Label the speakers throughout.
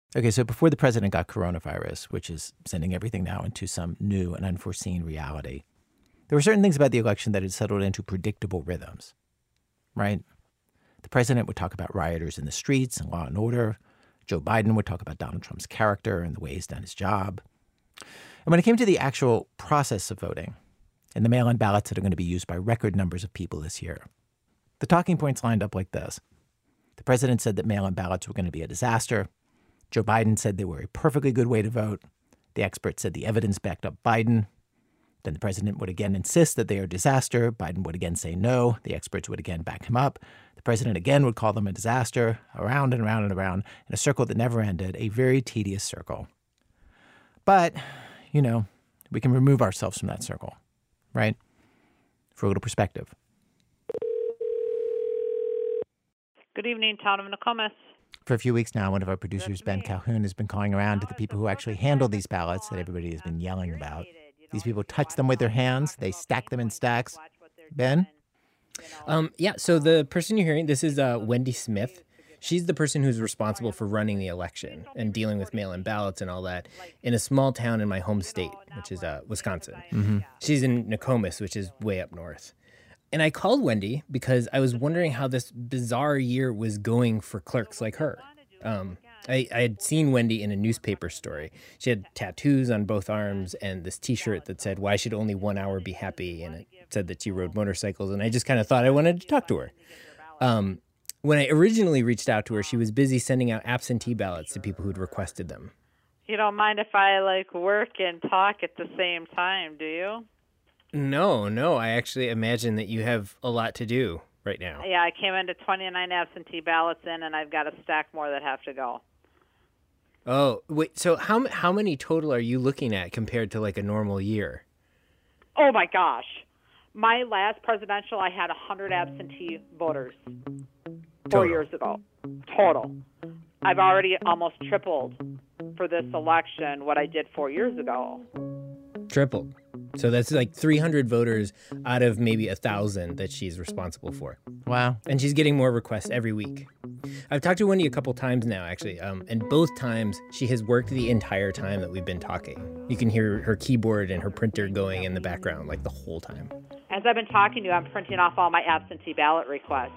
Speaker 1: Okay, so before the president got coronavirus, which is sending everything now into some new and unforeseen reality, there were certain things about the election that had settled into predictable rhythms, right? The president would talk about rioters in the streets and law and order. Joe Biden would talk about Donald Trump's character and the way he's done his job. And when it came to the actual process of voting and the mail-in ballots that are going to be used by record numbers of people this year, the talking points lined up like this. The president said that mail-in ballots were going to be a disaster. Joe Biden said they were a perfectly good way to vote. The experts said the evidence backed up Biden. Then the president would again insist that they are a disaster. Biden would again say no. The experts would again back him up. The president again would call them a disaster, around and around and around, in a circle that never ended, a very tedious circle. But, we can remove ourselves from that circle, right? For a little perspective.
Speaker 2: Good evening, Town of Nokomis.
Speaker 1: For a few weeks now, one of our producers, Ben Calhoun, has been calling around to the people who actually handle these ballots that everybody has been yelling about. These people touch them with their hands. They stack them in stacks. Ben?
Speaker 3: So the person you're hearing, this is Wendy Smith. She's the person who's responsible for running the election and dealing with mail-in ballots and all that in a small town in my home state, which is Wisconsin.
Speaker 1: Mm-hmm. She's
Speaker 3: in Nokomis, which is way up north. And I called Wendy because I was wondering how this bizarre year was going for clerks like her. I had seen Wendy in a newspaper story. She had tattoos on both arms and this T-shirt that said, "Why should only 1 hour be happy?" And it said that she rode motorcycles. And I just kind of thought I wanted to talk to her. When I originally reached out to her, she was busy sending out absentee ballots to people who'd requested them.
Speaker 2: You don't mind if I, work and talk at the same time, do you?
Speaker 3: No. I actually imagine that you have a lot to do right now.
Speaker 2: Yeah, I came into 29 absentee ballots in, and I've got a stack more that have to go.
Speaker 3: Oh, wait, so how many total are you looking at compared to, a normal year?
Speaker 2: Oh, my gosh. My last presidential, I had 100 absentee voters 4 years ago. Total. I've already almost tripled for this election what I did 4 years ago.
Speaker 3: Tripled. So that's 300 voters out of maybe 1,000 that she's responsible for.
Speaker 1: Wow.
Speaker 3: And she's getting more requests every week. I've talked to Wendy a couple times now, actually, and both times she has worked the entire time that we've been talking. You can hear her keyboard and her printer going in the background, the whole time.
Speaker 2: As I've been talking to you, I'm printing off all my absentee ballot requests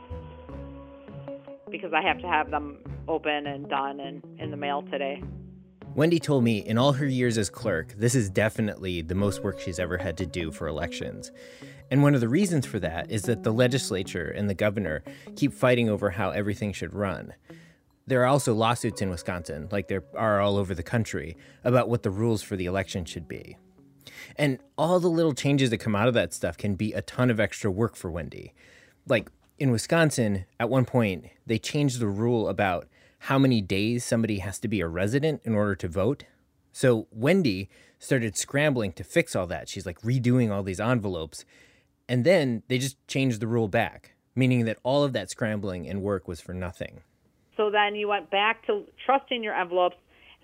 Speaker 2: because I have to have them open and done and in the mail today.
Speaker 3: Wendy told me in all her years as clerk, this is definitely the most work she's ever had to do for elections. And one of the reasons for that is that the legislature and the governor keep fighting over how everything should run. There are also lawsuits in Wisconsin, like there are all over the country, about what the rules for the election should be. And all the little changes that come out of that stuff can be a ton of extra work for Wendy. In Wisconsin, at one point, they changed the rule about how many days somebody has to be a resident in order to vote. So Wendy started scrambling to fix all that. She's redoing all these envelopes. And then they just changed the rule back, meaning that all of that scrambling and work was for nothing.
Speaker 2: So then you went back to trusting your envelopes.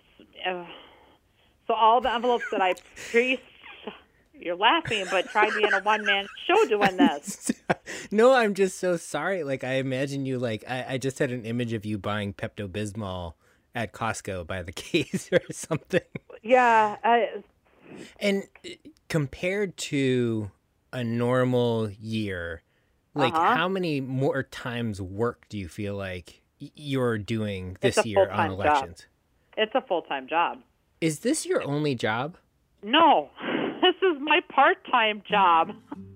Speaker 2: So all the envelopes that I you're laughing, but tried being a one-man show doing this.
Speaker 3: No, I'm just so sorry. I imagine you, I just had an image of you buying Pepto-Bismol at Costco by the case or something.
Speaker 2: Yeah.
Speaker 3: And compared to a normal year, how many more times work do you feel like you're doing this year on elections?
Speaker 2: Job. It's a full-time job.
Speaker 3: Is this your only job?
Speaker 2: No. This is my part-time job.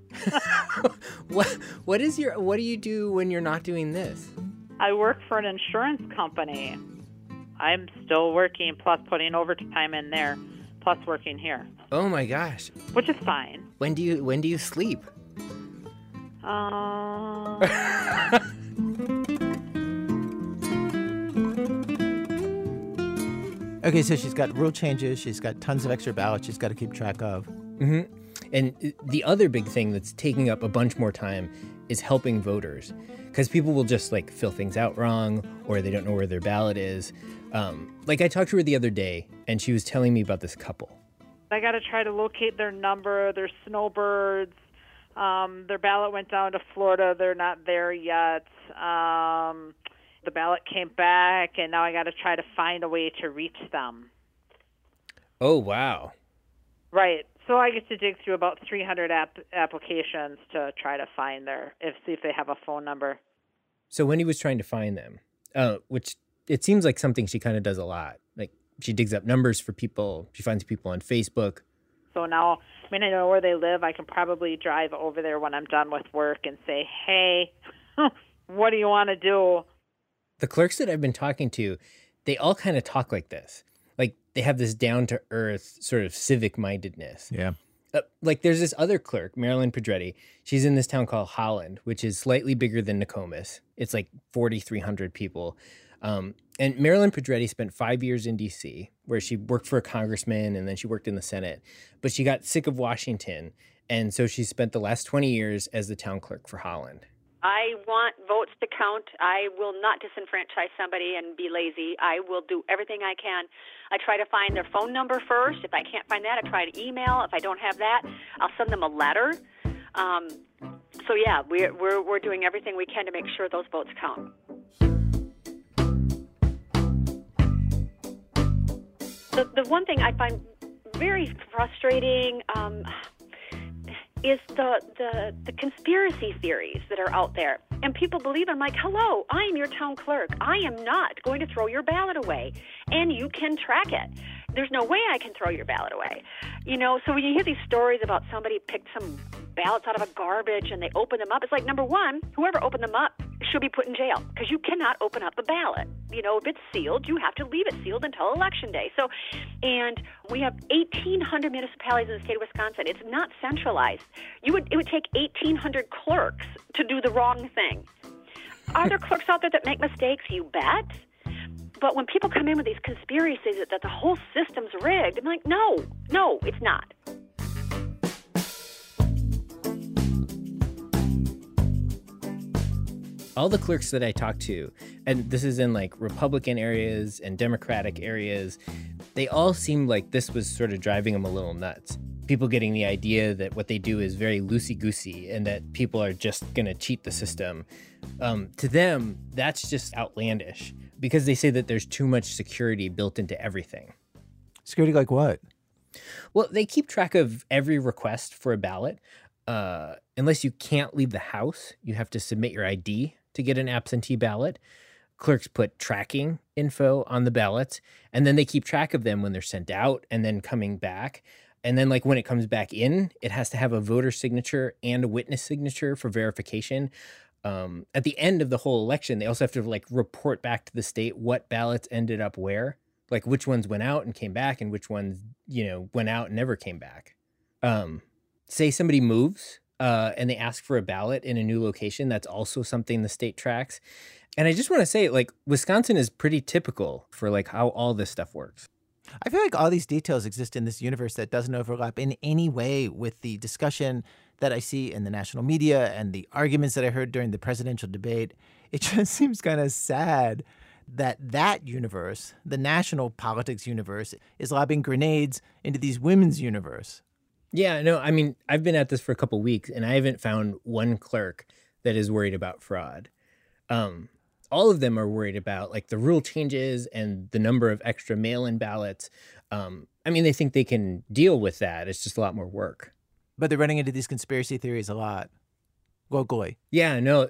Speaker 3: What do you do when you're not doing this?
Speaker 2: I work for an insurance company. I'm still working, plus putting overtime in there, plus working here.
Speaker 3: Oh my gosh.
Speaker 2: Which is fine.
Speaker 3: When do you sleep?
Speaker 1: Okay, so she's got rule changes. She's got tons of extra ballots she's got to keep track of.
Speaker 3: Mm-hmm. And the other big thing that's taking up a bunch more time is helping voters. Because people will just fill things out wrong, or they don't know where their ballot is. I talked to her the other day, and she was telling me about this couple.
Speaker 2: I got to try to locate their number, their snowbirds. Their ballot went down to Florida. They're not there yet. The ballot came back, and now I got to try to find a way to reach them.
Speaker 3: Oh, wow.
Speaker 2: Right. So I get to dig through about 300 applications to try to find see if they have a phone number.
Speaker 3: So Wendy was trying to find them, which it seems like something she kind of does a lot. Like she digs up numbers for people. She finds people on Facebook.
Speaker 2: So now, I know where they live. I can probably drive over there when I'm done with work and say, hey, what do you want to do?
Speaker 3: The clerks that I've been talking to, they all kind of talk like this. Like they have this down-to-earth sort of civic-mindedness.
Speaker 1: Yeah.
Speaker 3: Like there's this other clerk, Marilyn Pedretti. She's in this town called Holland, which is slightly bigger than Nokomis. It's like 4,300 people. And Marilyn Pedretti spent 5 years in D.C., where she worked for a congressman and then she worked in the Senate. But she got sick of Washington, and so she spent the last 20 years as the town clerk for Holland.
Speaker 4: I want votes to count. I will not disenfranchise somebody and be lazy. I will do everything I can. I try to find their phone number first. If I can't find that, I try to email. If I don't have that, I'll send them a letter. So yeah, we're doing everything we can to make sure those votes count. The one thing I find very frustrating is the conspiracy theories that are out there. And people believe, I'm like, hello, I am your town clerk. I am not going to throw your ballot away. And you can track it. There's no way I can throw your ballot away. So when you hear these stories about somebody picked some ballots out of a garbage and they opened them up, it's like, number one, whoever opened them up should be put in jail because you cannot open up a ballot. If it's sealed, you have to leave it sealed until Election Day. And we have 1,800 municipalities in the state of Wisconsin. It's not centralized. It would take 1,800 clerks to do the wrong thing. Are there clerks out there that make mistakes? You bet. But when people come in with these conspiracies that the whole system's rigged, I'm like, no, it's not.
Speaker 3: All the clerks that I talked to, and this is in like Republican areas and Democratic areas, they all seemed like this was sort of driving them a little nuts. People getting the idea that what they do is very loosey-goosey and that people are just going to cheat the system. To them, that's just outlandish because they say that there's too much security built into everything.
Speaker 1: Security like what?
Speaker 3: Well, they keep track of every request for a ballot. Unless you can't leave the house, you have to submit your ID to get an absentee ballot. Clerks put tracking info on the ballots, and then they keep track of them when they're sent out and then coming back. And then like when it comes back in, it has to have a voter signature and a witness signature for verification. At the end of the whole election, they also have to like report back to the state what ballots ended up where, like which ones went out and came back and which ones, went out and never came back. Say somebody moves and they ask for a ballot in a new location. That's also something the state tracks. And I just want to say, like, Wisconsin is pretty typical for like how all this stuff works.
Speaker 1: I feel like all these details exist in this universe that doesn't overlap in any way with the discussion that I see in the national media and the arguments that I heard during the presidential debate. It just seems kind of sad that universe, the national politics universe, is lobbing grenades into these women's universe.
Speaker 3: Yeah, no, I mean, I've been at this for a couple of weeks and I haven't found one clerk that is worried about fraud. All of them are worried about like the rule changes and the number of extra mail-in ballots. They think they can deal with that. It's just a lot more work.
Speaker 1: But they're running into these conspiracy theories a lot locally.
Speaker 3: Yeah, no,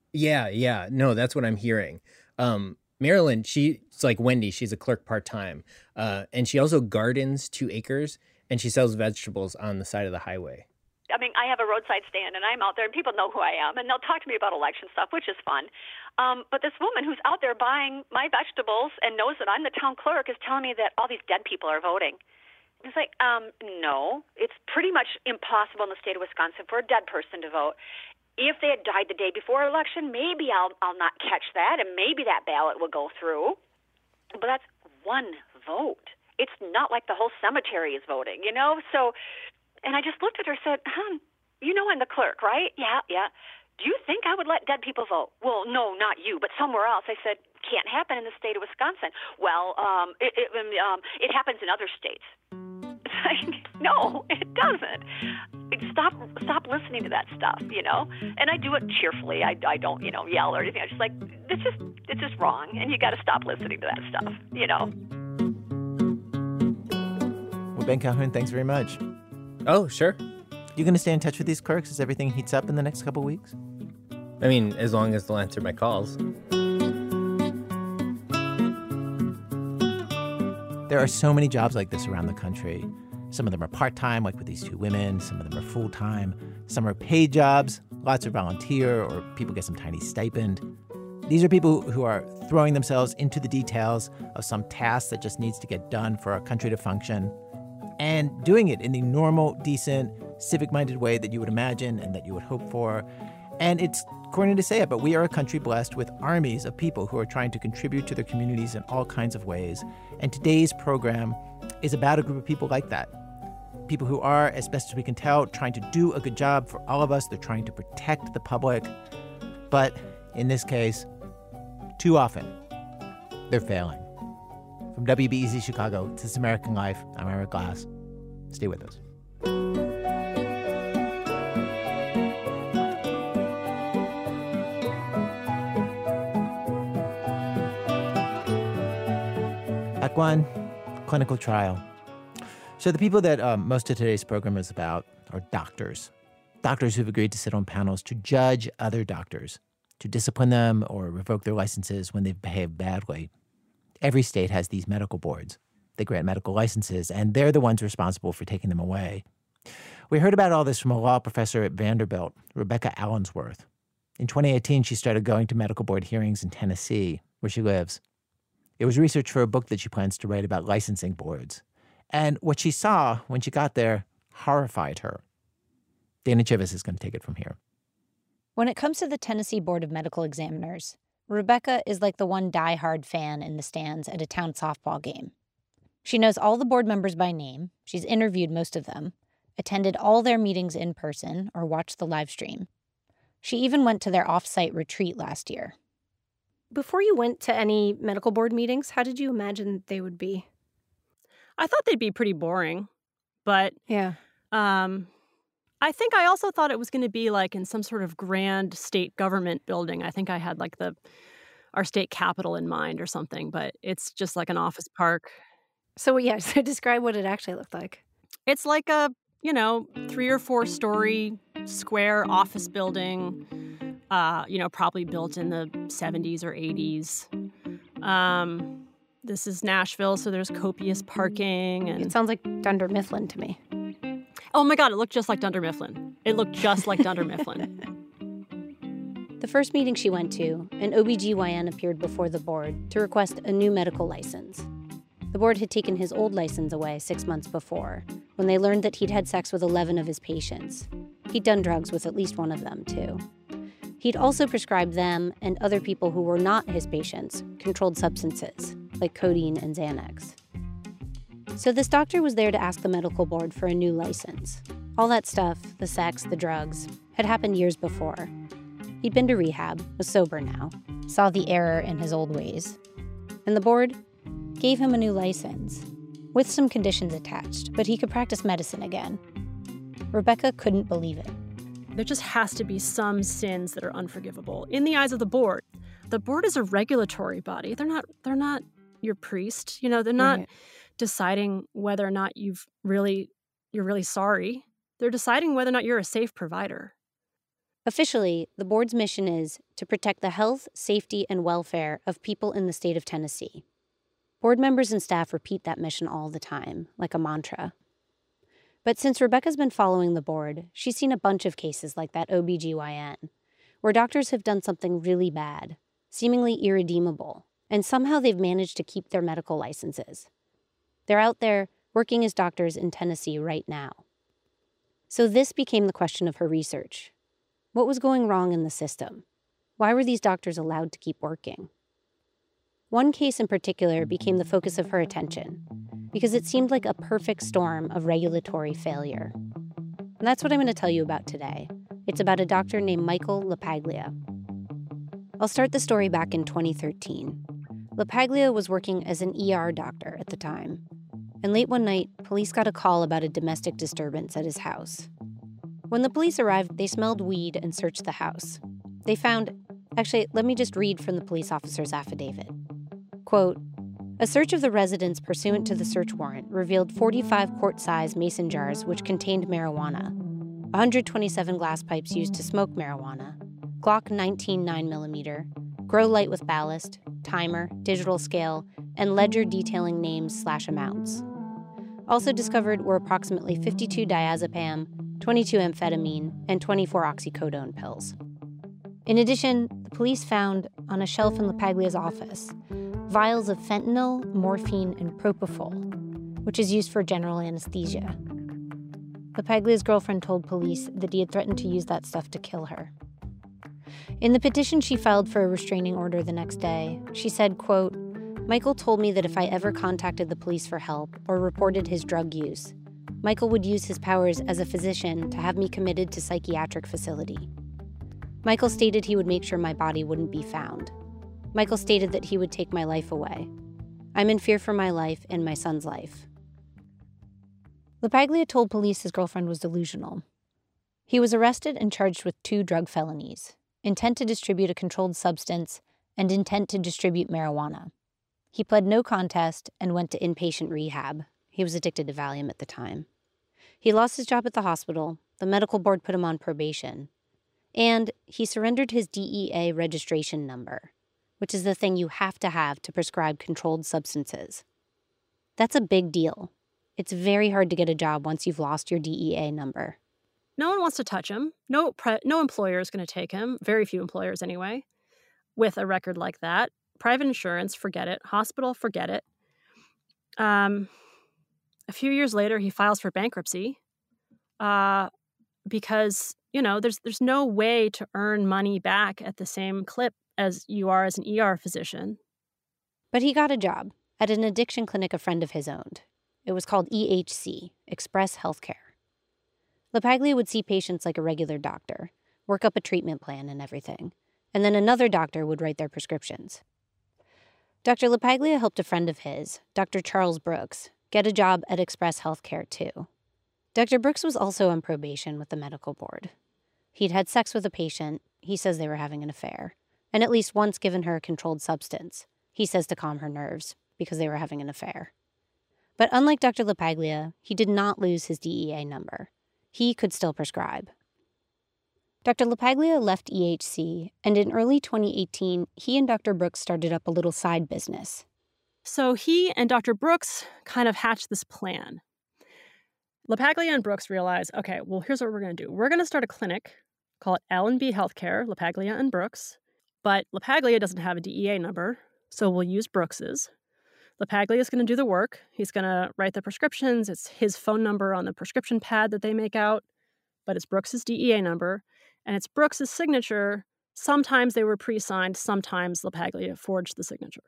Speaker 3: that's what I'm hearing. Marilyn, she's like Wendy. She's a clerk part-time. And she also gardens 2 acres and she sells vegetables on the side of the highway.
Speaker 4: I have a roadside stand, and I'm out there, and people know who I am, and they'll talk to me about election stuff, which is fun. But this woman who's out there buying my vegetables and knows that I'm the town clerk is telling me that all these dead people are voting. It's like, no, it's pretty much impossible in the state of Wisconsin for a dead person to vote. If they had died the day before election, maybe I'll not catch that, and maybe that ballot will go through. But that's one vote. It's not like the whole cemetery is voting, So... And I just looked at her and said, I'm the clerk, right? Yeah. Do you think I would let dead people vote? Well, no, not you, but somewhere else. I said, can't happen in the state of Wisconsin. Well, it happens in other states. No, it doesn't. Stop listening to that stuff, And I do it cheerfully. I don't, yell or anything. I'm just like, it's just wrong, and you got to stop listening to that stuff,
Speaker 1: Well, Ben Calhoun, thanks very much.
Speaker 3: Oh, sure.
Speaker 1: You going to stay in touch with these clerks as everything heats up in the next couple weeks?
Speaker 3: I mean, as long as they'll answer my calls.
Speaker 1: There are so many jobs like this around the country. Some of them are part-time, like with these two women. Some of them are full-time. Some are paid jobs. Lots are volunteer, or people get some tiny stipend. These are people who are throwing themselves into the details of some task that just needs to get done for our country to function, and doing it in the normal, decent, civic-minded way that you would imagine and that you would hope for. And it's corny to say it, but we are a country blessed with armies of people who are trying to contribute to their communities in all kinds of ways. And today's program is about a group of people like that. People who are, as best as we can tell, trying to do a good job for all of us. They're trying to protect the public. But in this case, too often, they're failing. From WBEZ Chicago to This American Life, I'm Eric Glass. Stay with us. Act 1, clinical trial. So the people that most of today's program is about are doctors. Doctors who've agreed to sit on panels to judge other doctors, to discipline them or revoke their licenses when they've behaved badly. Every state has these medical boards. They grant medical licenses, and they're the ones responsible for taking them away. We heard about all this from a law professor at Vanderbilt, Rebecca Allensworth. In 2018, she started going to medical board hearings in Tennessee, where she lives. It was research for a book that she plans to write about licensing boards. And what she saw when she got there horrified her. Dana Chivvis is going to take it from here.
Speaker 5: When it comes to the Tennessee Board of Medical Examiners, Rebecca is like the one diehard fan in the stands at a town softball game. She knows all the board members by name, she's interviewed most of them, attended all their meetings in person or watched the live stream. She even went to their off-site retreat last year.
Speaker 6: Before you went to any medical board meetings, how did you imagine they would be?
Speaker 7: I thought they'd be pretty boring, but
Speaker 6: yeah.
Speaker 7: I think I also thought it was going to be like in some sort of grand state government building. I think I had like our state capitol in mind or something, but it's just like an office park.
Speaker 6: So describe what it actually looked like.
Speaker 7: It's like a, 3 or 4 story square office building, probably built in the 70s or 80s. This is Nashville, so there's copious parking. And
Speaker 6: it sounds like Dunder Mifflin to me.
Speaker 7: Oh my God, it looked just like Dunder Mifflin. It looked just like Dunder Mifflin.
Speaker 5: The first meeting she went to, an OBGYN appeared before the board to request a new medical license. The board had taken his old license away 6 months before, when they learned that he'd had sex with 11 of his patients. He'd done drugs with at least one of them, too. He'd also prescribed them and other people who were not his patients controlled substances, like codeine and Xanax. So this doctor was there to ask the medical board for a new license. All that stuff, the sex, the drugs, had happened years before. He'd been to rehab, was sober now, saw the error in his old ways. And the board gave him a new license, with some conditions attached, but he could practice medicine again. Rebecca couldn't believe it.
Speaker 7: There just has to be some sins that are unforgivable in the eyes of the board. The board is a regulatory body. They're not your priest. They're not deciding whether or not you're really sorry. They're deciding whether or not you're a safe provider.
Speaker 5: Officially, the board's mission is to protect the health, safety, and welfare of people in the state of Tennessee. Board members and staff repeat that mission all the time, like a mantra. But since Rebecca's been following the board, she's seen a bunch of cases like that OBGYN, where doctors have done something really bad, seemingly irredeemable, and somehow they've managed to keep their medical licenses. They're out there working as doctors in Tennessee right now. So this became the question of her research. What was going wrong in the system? Why were these doctors allowed to keep working? One case in particular became the focus of her attention because it seemed like a perfect storm of regulatory failure. And that's what I'm going to tell you about today. It's about a doctor named Michael LaPaglia. I'll start the story back in 2013. LaPaglia was working as an ER doctor at the time. And late one night, police got a call about a domestic disturbance at his house. When the police arrived, they smelled weed and searched the house. They found, actually, let me just read from the police officer's affidavit. Quote, a search of the residence pursuant to the search warrant revealed 45 quart-size mason jars which contained marijuana, 127 glass pipes used to smoke marijuana, Glock 19 9mm, grow light with ballast, timer, digital scale, and ledger detailing names/amounts. Also discovered were approximately 52 diazepam, 22 amphetamine, and 24 oxycodone pills. In addition, the police found, on a shelf in LaPaglia's office, vials of fentanyl, morphine, and propofol, which is used for general anesthesia. LaPaglia's girlfriend told police that he had threatened to use that stuff to kill her. In the petition she filed for a restraining order the next day, she said, quote, Michael told me that if I ever contacted the police for help or reported his drug use, Michael would use his powers as a physician to have me committed to psychiatric facility. Michael stated he would make sure my body wouldn't be found. Michael stated that he would take my life away. I'm in fear for my life and my son's life. LaPaglia told police his girlfriend was delusional. He was arrested and charged with 2 drug felonies, intent to distribute a controlled substance and intent to distribute marijuana. He pled no contest and went to inpatient rehab. He was addicted to Valium at the time. He lost his job at the hospital, the medical board put him on probation, and he surrendered his DEA registration number, which is the thing you have to prescribe controlled substances. That's a big deal. It's very hard to get a job once you've lost your DEA number.
Speaker 7: No one wants to touch him. No employer is going to take him. Very few employers, anyway. With a record like that, private insurance, forget it. Hospital, forget it. A few years later, he files for bankruptcy because there's no way to earn money back at the same clip as you are as an ER physician.
Speaker 5: But he got a job at an addiction clinic a friend of his owned. It was called EHC, Express Healthcare. LaPaglia would see patients like a regular doctor, work up a treatment plan and everything, and then another doctor would write their prescriptions. Dr. LaPaglia helped a friend of his, Dr. Charles Brooks, get a job at Express Healthcare too. Dr. Brooks was also on probation with the medical board. He'd had sex with a patient, he says they were having an affair, and at least once given her a controlled substance, he says to calm her nerves, because they were having an affair. But unlike Dr. LaPaglia, he did not lose his DEA number. He could still prescribe. Dr. LaPaglia left EHC, and in early 2018, he and Dr. Brooks started up a little side business.
Speaker 7: So he and Dr. Brooks kind of hatched this plan. LaPaglia and Brooks realized, okay, well, here's what we're going to do. We're going to start a clinic, call it L&B Healthcare, LaPaglia and Brooks. But LaPaglia doesn't have a DEA number, so we'll use Brooks's. LaPaglia is going to do the work. He's going to write the prescriptions. It's his phone number on the prescription pad that they make out, but it's Brooks's DEA number, and it's Brooks's signature. Sometimes they were pre-signed, sometimes LaPaglia forged the signature.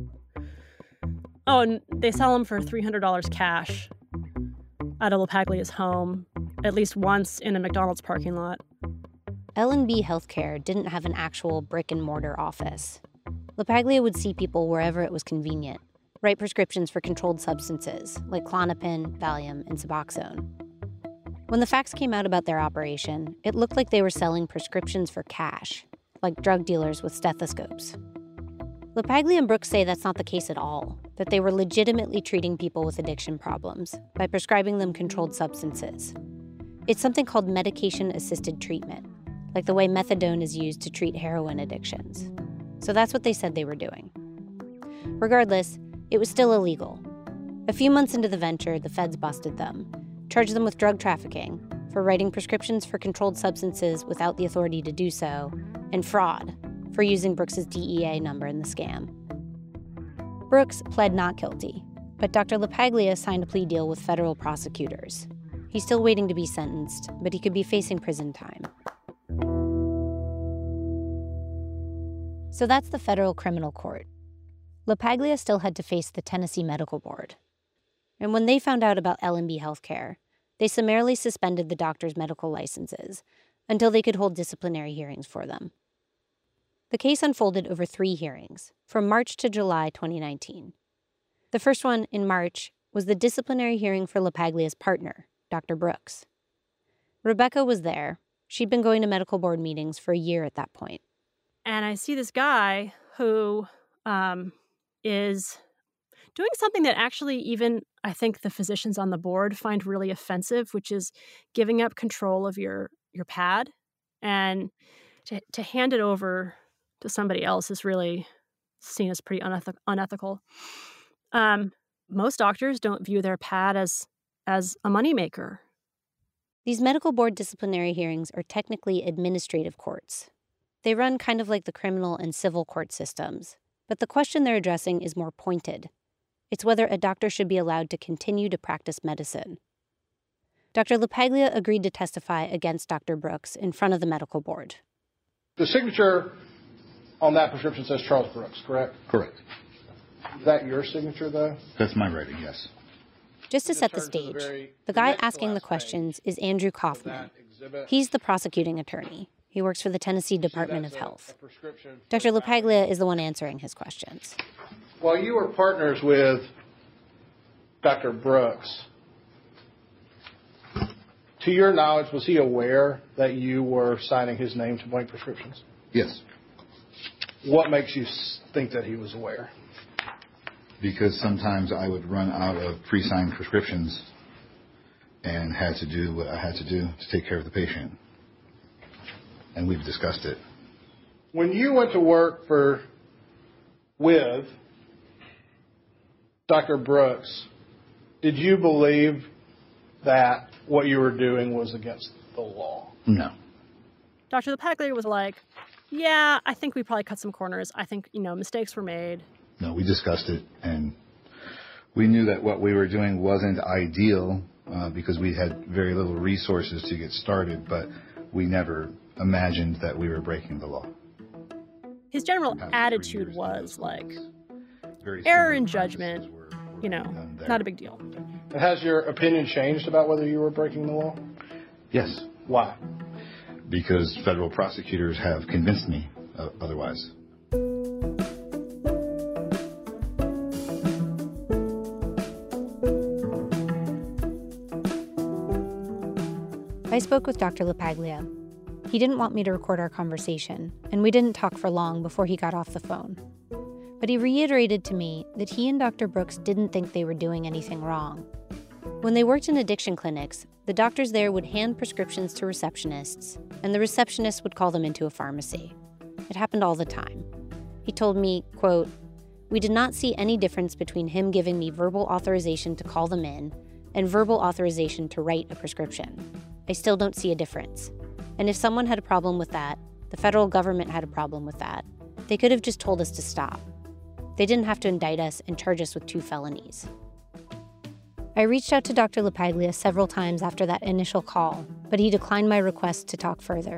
Speaker 7: Oh, and they sell them for $300 cash out of LaPaglia's home, at least once in a McDonald's parking lot.
Speaker 5: L&B Healthcare didn't have an actual brick-and-mortar office. LaPaglia would see people wherever it was convenient, write prescriptions for controlled substances like Klonopin, Valium, and Suboxone. When the facts came out about their operation, it looked like they were selling prescriptions for cash, like drug dealers with stethoscopes. LaPaglia and Brooks say that's not the case at all, that they were legitimately treating people with addiction problems by prescribing them controlled substances. It's something called medication-assisted treatment, like the way methadone is used to treat heroin addictions. So that's what they said they were doing. Regardless, it was still illegal. A few months into the venture, the feds busted them, charged them with drug trafficking, for writing prescriptions for controlled substances without the authority to do so, and fraud, for using Brooks's DEA number in the scam. Brooks pled not guilty, but Dr. LaPaglia signed a plea deal with federal prosecutors. He's still waiting to be sentenced, but he could be facing prison time. So that's the federal criminal court. LaPaglia still had to face the Tennessee Medical Board. And when they found out about L&B Healthcare, they summarily suspended the doctors' medical licenses until they could hold disciplinary hearings for them. The case unfolded over 3 hearings, from March to July 2019. The first one, in March, was the disciplinary hearing for LaPaglia's partner, Dr. Brooks. Rebecca was there. She'd been going to medical board meetings for a year at that point.
Speaker 7: And I see this guy who is doing something that actually even I think the physicians on the board find really offensive, which is giving up control of your pad. And to hand it over to somebody else is really seen as pretty unethical. Most doctors don't view their pad as a moneymaker.
Speaker 5: These medical board disciplinary hearings are technically administrative courts. They run kind of like the criminal and civil court systems, but the question they're addressing is more pointed. It's whether a doctor should be allowed to continue to practice medicine. Dr. LaPaglia agreed to testify against Dr. Brooks in front of the medical board.
Speaker 8: The signature on that prescription says Charles Brooks, correct?
Speaker 9: Correct.
Speaker 8: Is that your signature, though?
Speaker 9: That's my writing, yes.
Speaker 5: Just to set the stage, the guy asking the questions is Andrew Kaufman. He's the prosecuting attorney. He works for the Tennessee Department of Health. Dr. LaPaglia is the one answering his questions.
Speaker 8: While you were partners with Dr. Brooks, to your knowledge, was he aware that you were signing his name to blank prescriptions?
Speaker 9: Yes.
Speaker 8: What makes you think that he was aware?
Speaker 9: Because sometimes I would run out of pre-signed prescriptions and had to do what I had to do to take care of the patient. And we've discussed it.
Speaker 8: When you went to work with Dr. Brooks, did you believe that what you were doing was against the law?
Speaker 9: No.
Speaker 7: Dr. LaPaglia was like, yeah, I think we probably cut some corners. I think, mistakes were made.
Speaker 9: No, we discussed it, and we knew that what we were doing wasn't ideal because we had very little resources to get started, but we never imagined that we were breaking the law.
Speaker 7: His general attitude was like, error in judgment, not a big deal.
Speaker 8: And has your opinion changed about whether you were breaking the law?
Speaker 9: Yes.
Speaker 8: Why?
Speaker 9: Because federal prosecutors have convinced me otherwise.
Speaker 5: I spoke with Dr. LaPaglia. He didn't want me to record our conversation, and we didn't talk for long before he got off the phone. But he reiterated to me that he and Dr. Brooks didn't think they were doing anything wrong. When they worked in addiction clinics, the doctors there would hand prescriptions to receptionists, and the receptionists would call them into a pharmacy. It happened all the time. He told me, quote, "We did not see any difference between him giving me verbal authorization to call them in and verbal authorization to write a prescription. I still don't see a difference. And if someone had a problem with that, the federal government had a problem with that, they could have just told us to stop. They didn't have to indict us and charge us with 2 felonies. I reached out to Dr. LaPaglia several times after that initial call, but he declined my request to talk further.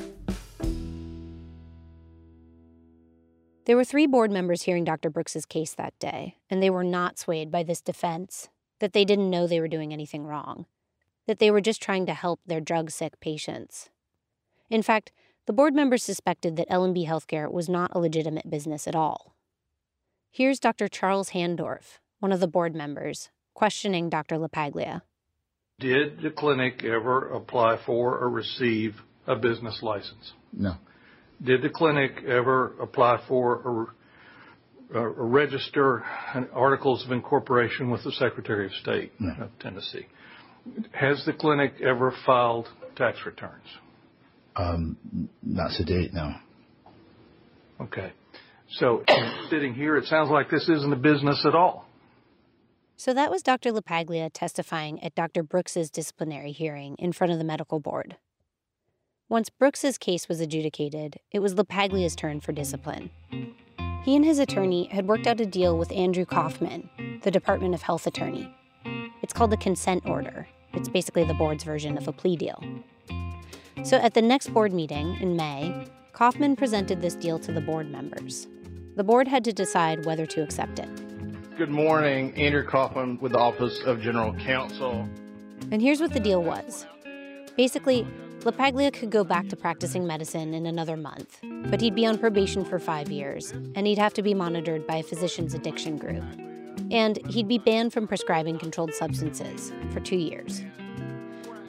Speaker 5: There were 3 board members hearing Dr. Brooks's case that day, and they were not swayed by this defense, that they didn't know they were doing anything wrong, that they were just trying to help their drug-sick patients. In fact, the board members suspected that L&B Healthcare was not a legitimate business at all. Here's Dr. Charles Handorf, one of the board members, questioning Dr. LaPaglia.
Speaker 10: Did the clinic ever apply for or receive a business license?
Speaker 9: No.
Speaker 10: Did the clinic ever apply for or register articles of incorporation with the Secretary of State of Tennessee? Has the clinic ever filed tax returns?
Speaker 9: Not to date, no.
Speaker 10: Okay. So sitting here, it sounds like this isn't a business at all.
Speaker 5: So that was Dr. LaPaglia testifying at Dr. Brooks's disciplinary hearing in front of the medical board. Once Brooks's case was adjudicated, it was LaPaglia's turn for discipline. He and his attorney had worked out a deal with Andrew Kaufman, the Department of Health attorney. It's called the consent order. It's basically the board's version of a plea deal. So at the next board meeting in May, Kaufman presented this deal to the board members. The board had to decide whether to accept it.
Speaker 8: Good morning, Andrew Kaufman with the Office of General Counsel.
Speaker 5: And here's what the deal was. Basically, LaPaglia could go back to practicing medicine in another month, but he'd be on probation for 5 years, and he'd have to be monitored by a physician's addiction group. And he'd be banned from prescribing controlled substances for 2 years.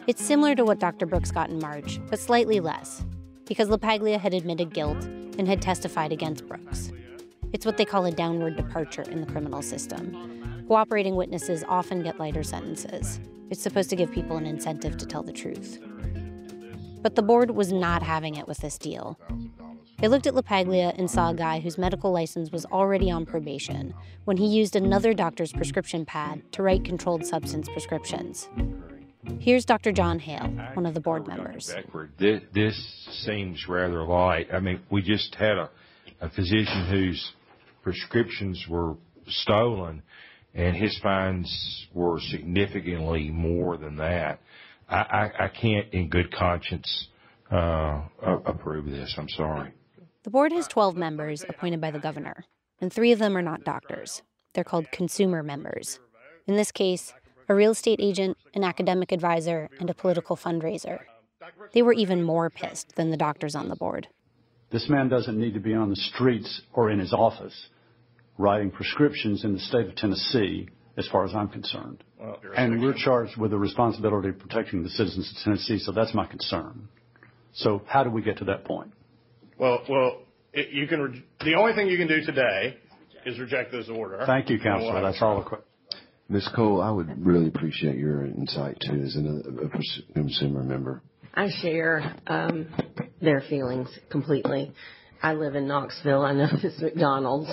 Speaker 5: It's similar to what Dr. Brooks got in March, but slightly less, because LaPaglia had admitted guilt and had testified against Brooks. It's what they call a downward departure in the criminal system. Cooperating witnesses often get lighter sentences. It's supposed to give people an incentive to tell the truth. But the board was not having it with this deal. They looked at LaPaglia and saw a guy whose medical license was already on probation when he used another doctor's prescription pad to write controlled substance prescriptions. Here's Dr. John Hale, one of the board members.
Speaker 11: This seems rather light. I mean, we just had a physician whose prescriptions were stolen, and his fines were significantly more than that. I can't, in good conscience, approve this. I'm sorry.
Speaker 5: The board has 12 members appointed by the governor, and 3 of them are not doctors. They're called consumer members. In this case, a real estate agent, an academic advisor, and a political fundraiser. They were even more pissed than the doctors on the board.
Speaker 12: This man doesn't need to be on the streets or in his office writing prescriptions in the state of Tennessee, as far as I'm concerned. And we're charged with the responsibility of protecting the citizens of Tennessee, so that's my concern. So how do we get to that point?
Speaker 8: Well, the only thing you can do today is reject this order.
Speaker 12: Thank you, Counselor. That's all the question.
Speaker 13: Ms. Cole, I would really appreciate your insight, too, as a consumer member.
Speaker 14: I share their feelings completely. I live in Knoxville. I know this McDonald's.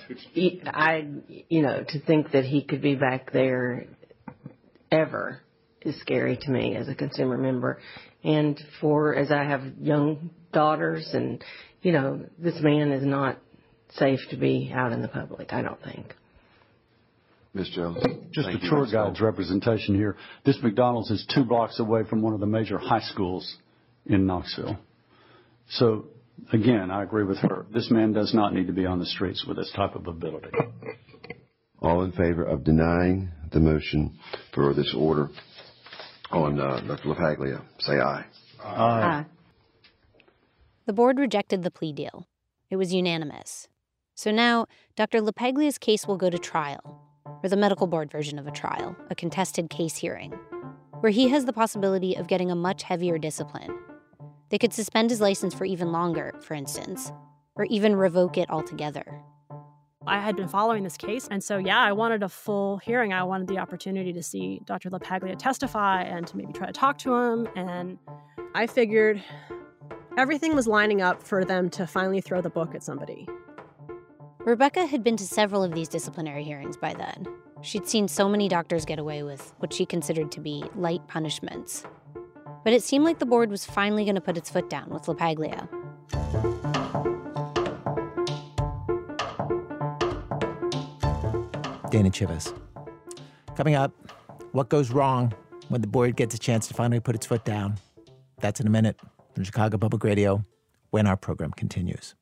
Speaker 14: To think that he could be back there ever is scary to me as a consumer member. And as I have young daughters, and, this man is not safe to be out in the public, I don't think.
Speaker 13: Ms. Jones.
Speaker 12: Just a tour guide's representation here. This McDonald's is 2 blocks away from one of the major high schools in Knoxville. So, again, I agree with her. This man does not need to be on the streets with this type of ability.
Speaker 13: All in favor of denying the motion for this order on Dr. LaPaglia, say aye.
Speaker 5: Aye. The board rejected the plea deal. It was unanimous. So now, Dr. LaPaglia's case will go to trial, or the medical board version of a trial, a contested case hearing, where he has the possibility of getting a much heavier discipline. They could suspend his license for even longer, for instance, or even revoke it altogether.
Speaker 7: I had been following this case, and so, I wanted a full hearing. I wanted the opportunity to see Dr. LaPaglia testify and to maybe try to talk to him, and I figured everything was lining up for them to finally throw the book at somebody.
Speaker 5: Rebecca had been to several of these disciplinary hearings by then. She'd seen so many doctors get away with what she considered to be light punishments. But it seemed like the board was finally going to put its foot down with LaPaglia.
Speaker 1: Dana Chivvis. Coming up, what goes wrong when the board gets a chance to finally put its foot down? That's in a minute from Chicago Public Radio when our program continues.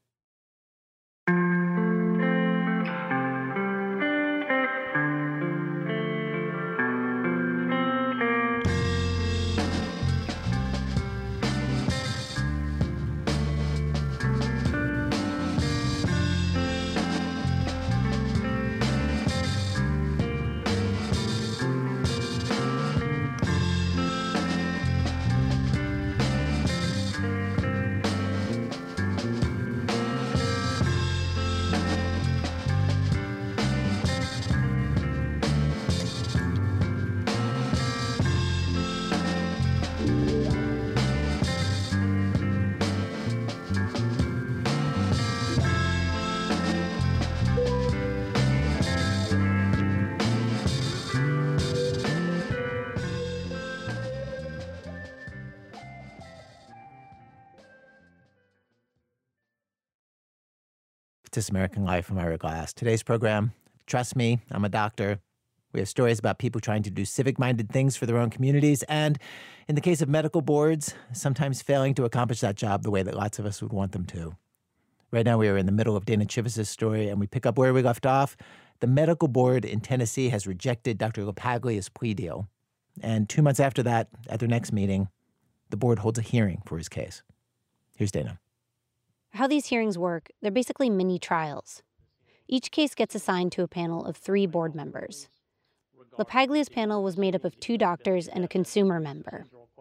Speaker 1: This American Life. I'm Ira Glass. Today's program, trust me, I'm a doctor. We have stories about people trying to do civic-minded things for their own communities, and in the case of medical boards, sometimes failing to accomplish that job the way that lots of us would want them to. Right now we are in the middle of Dana Chivvis' story, and we pick up where we left off. The medical board in Tennessee has rejected Dr. LaPaglia's plea deal. And 2 months after that, at their next meeting, the board holds a hearing for his case. Here's Dana.
Speaker 5: How these hearings work, they're basically mini trials. Each case gets assigned to a panel of 3 board members. LaPaglia's panel was made up of 2 doctors and a consumer member.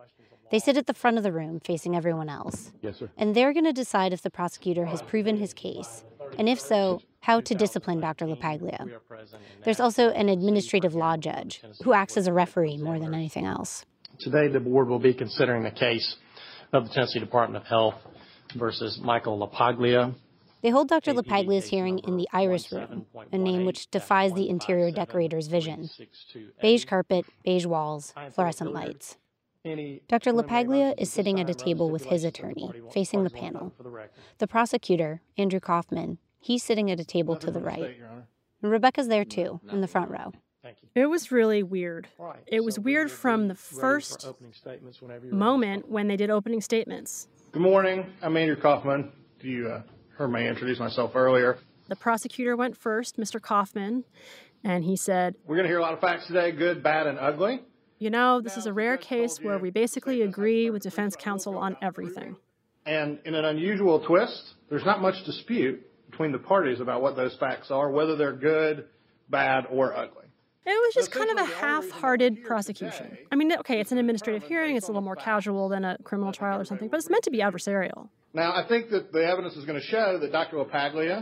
Speaker 5: They sit at the front of the room, facing everyone else.
Speaker 12: Yes, sir.
Speaker 5: And they're going to decide if the prosecutor has proven his case, and if so, how to discipline Dr. LaPaglia. There's also an administrative law judge who acts as a referee more than anything else.
Speaker 15: Today, the board will be considering the case of the Tennessee Department of Health versus Michael LaPaglia.
Speaker 5: They hold Dr. LaPaglia's heering in the Iris Room, a name which defies the interior decorator's vision. Beige carpet, beige walls, fluorescent lights. Dr. LaPaglia is sitting at a table with his attorney, facing the panel. The prosecutor, Andrew Kaufman, he's sitting at a table to the right. And Rebecca's there too, in the front row.
Speaker 7: It was really weird. It was weird from the first moment when they did opening statements.
Speaker 8: Good morning. I'm Andrew Kaufman. You heard me introduce myself earlier.
Speaker 7: The prosecutor went first, Mr. Kaufman, and he said,
Speaker 8: "We're going to hear a lot of facts today, good, bad, and ugly.
Speaker 7: You know, this is a rare case where we basically agree with defense counsel on everything.
Speaker 8: And in an unusual twist, there's not much dispute between the parties about what those facts are, whether they're good, bad, or ugly."
Speaker 7: It was just kind of a half-hearted prosecution. I mean, okay, it's an administrative hearing. It's a little more casual than a criminal trial or something, but it's meant to be adversarial.
Speaker 8: Now, I think that the evidence is going to show that Dr. LaPaglia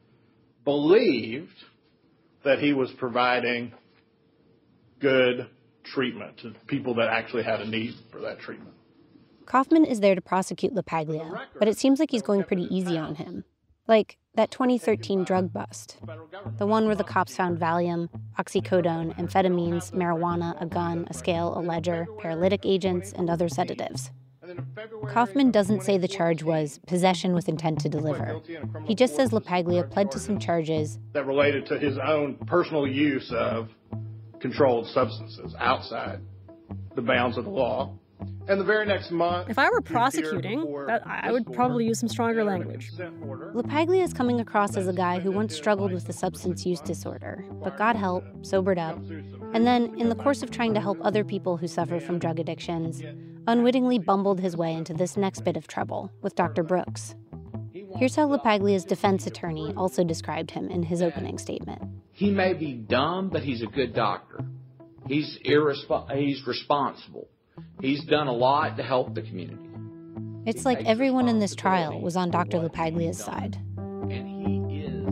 Speaker 8: believed that he was providing good treatment to people that actually had a need for that treatment.
Speaker 5: Kaufman is there to prosecute LaPaglia, but it seems like he's going pretty easy on him. Like that 2013 drug bust. The one where the cops found Valium, oxycodone, amphetamines, marijuana, a gun, a scale, a ledger, paralytic agents, and other sedatives. Kaufman doesn't say the charge was possession with intent to deliver. He just says LaPaglia pled to some charges
Speaker 8: that related to his own personal use of controlled substances outside the bounds of the law. And the very next month,
Speaker 7: if I were prosecuting, I would probably use some stronger language.
Speaker 5: LaPaglia is coming across as a guy who once struggled with a substance use disorder, but got help, sobered up, and then, in the course of trying to help other people who suffer from drug addictions, unwittingly bumbled his way into this next bit of trouble with Dr. Brooks. Here's how LaPaglia's defense attorney also described him in his opening statement.
Speaker 16: He may be dumb, but he's a good doctor. He's responsible. He's done a lot to help the community.
Speaker 5: It's like everyone in this trial was on Dr. LaPaglia's side.
Speaker 16: And he is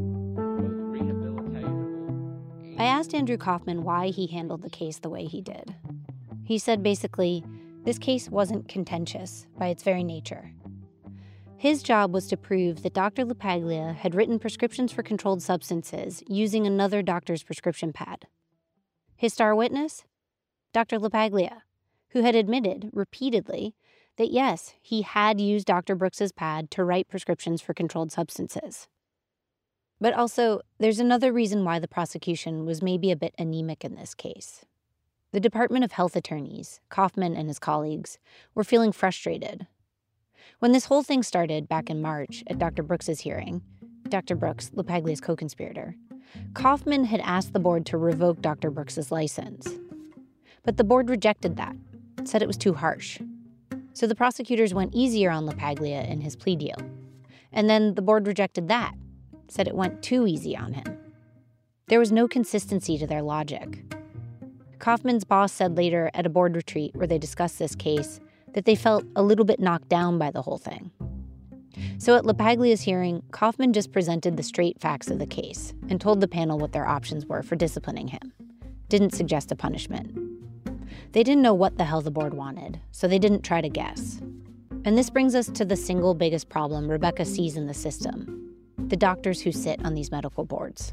Speaker 16: rehabilitated.
Speaker 5: I asked Andrew Kaufman why he handled the case the way he did. He said basically, this case wasn't contentious by its very nature. His job was to prove that Dr. LaPaglia had written prescriptions for controlled substances using another doctor's prescription pad. His star witness? Dr. LaPaglia, who had admitted repeatedly that yes, he had used Dr. Brooks's pad to write prescriptions for controlled substances. But also, there's another reason why the prosecution was maybe a bit anemic in this case. The Department of Health attorneys, Kaufman and his colleagues, were feeling frustrated. When this whole thing started back in March at Dr. Brooks's hearing, Dr. Brooks, LaPaglia's co-conspirator, Kaufman had asked the board to revoke Dr. Brooks's license. But the board rejected that, said it was too harsh. So the prosecutors went easier on LaPaglia in his plea deal. And then the board rejected that, said it went too easy on him. There was no consistency to their logic. Kaufman's boss said later at a board retreat where they discussed this case that they felt a little bit knocked down by the whole thing. So at LaPaglia's hearing, Kaufman just presented the straight facts of the case and told the panel what their options were for disciplining him. Didn't suggest a punishment. They didn't know what the hell the board wanted, so they didn't try to guess. And this brings us to the single biggest problem Rebecca sees in the system: the doctors who sit on these medical boards.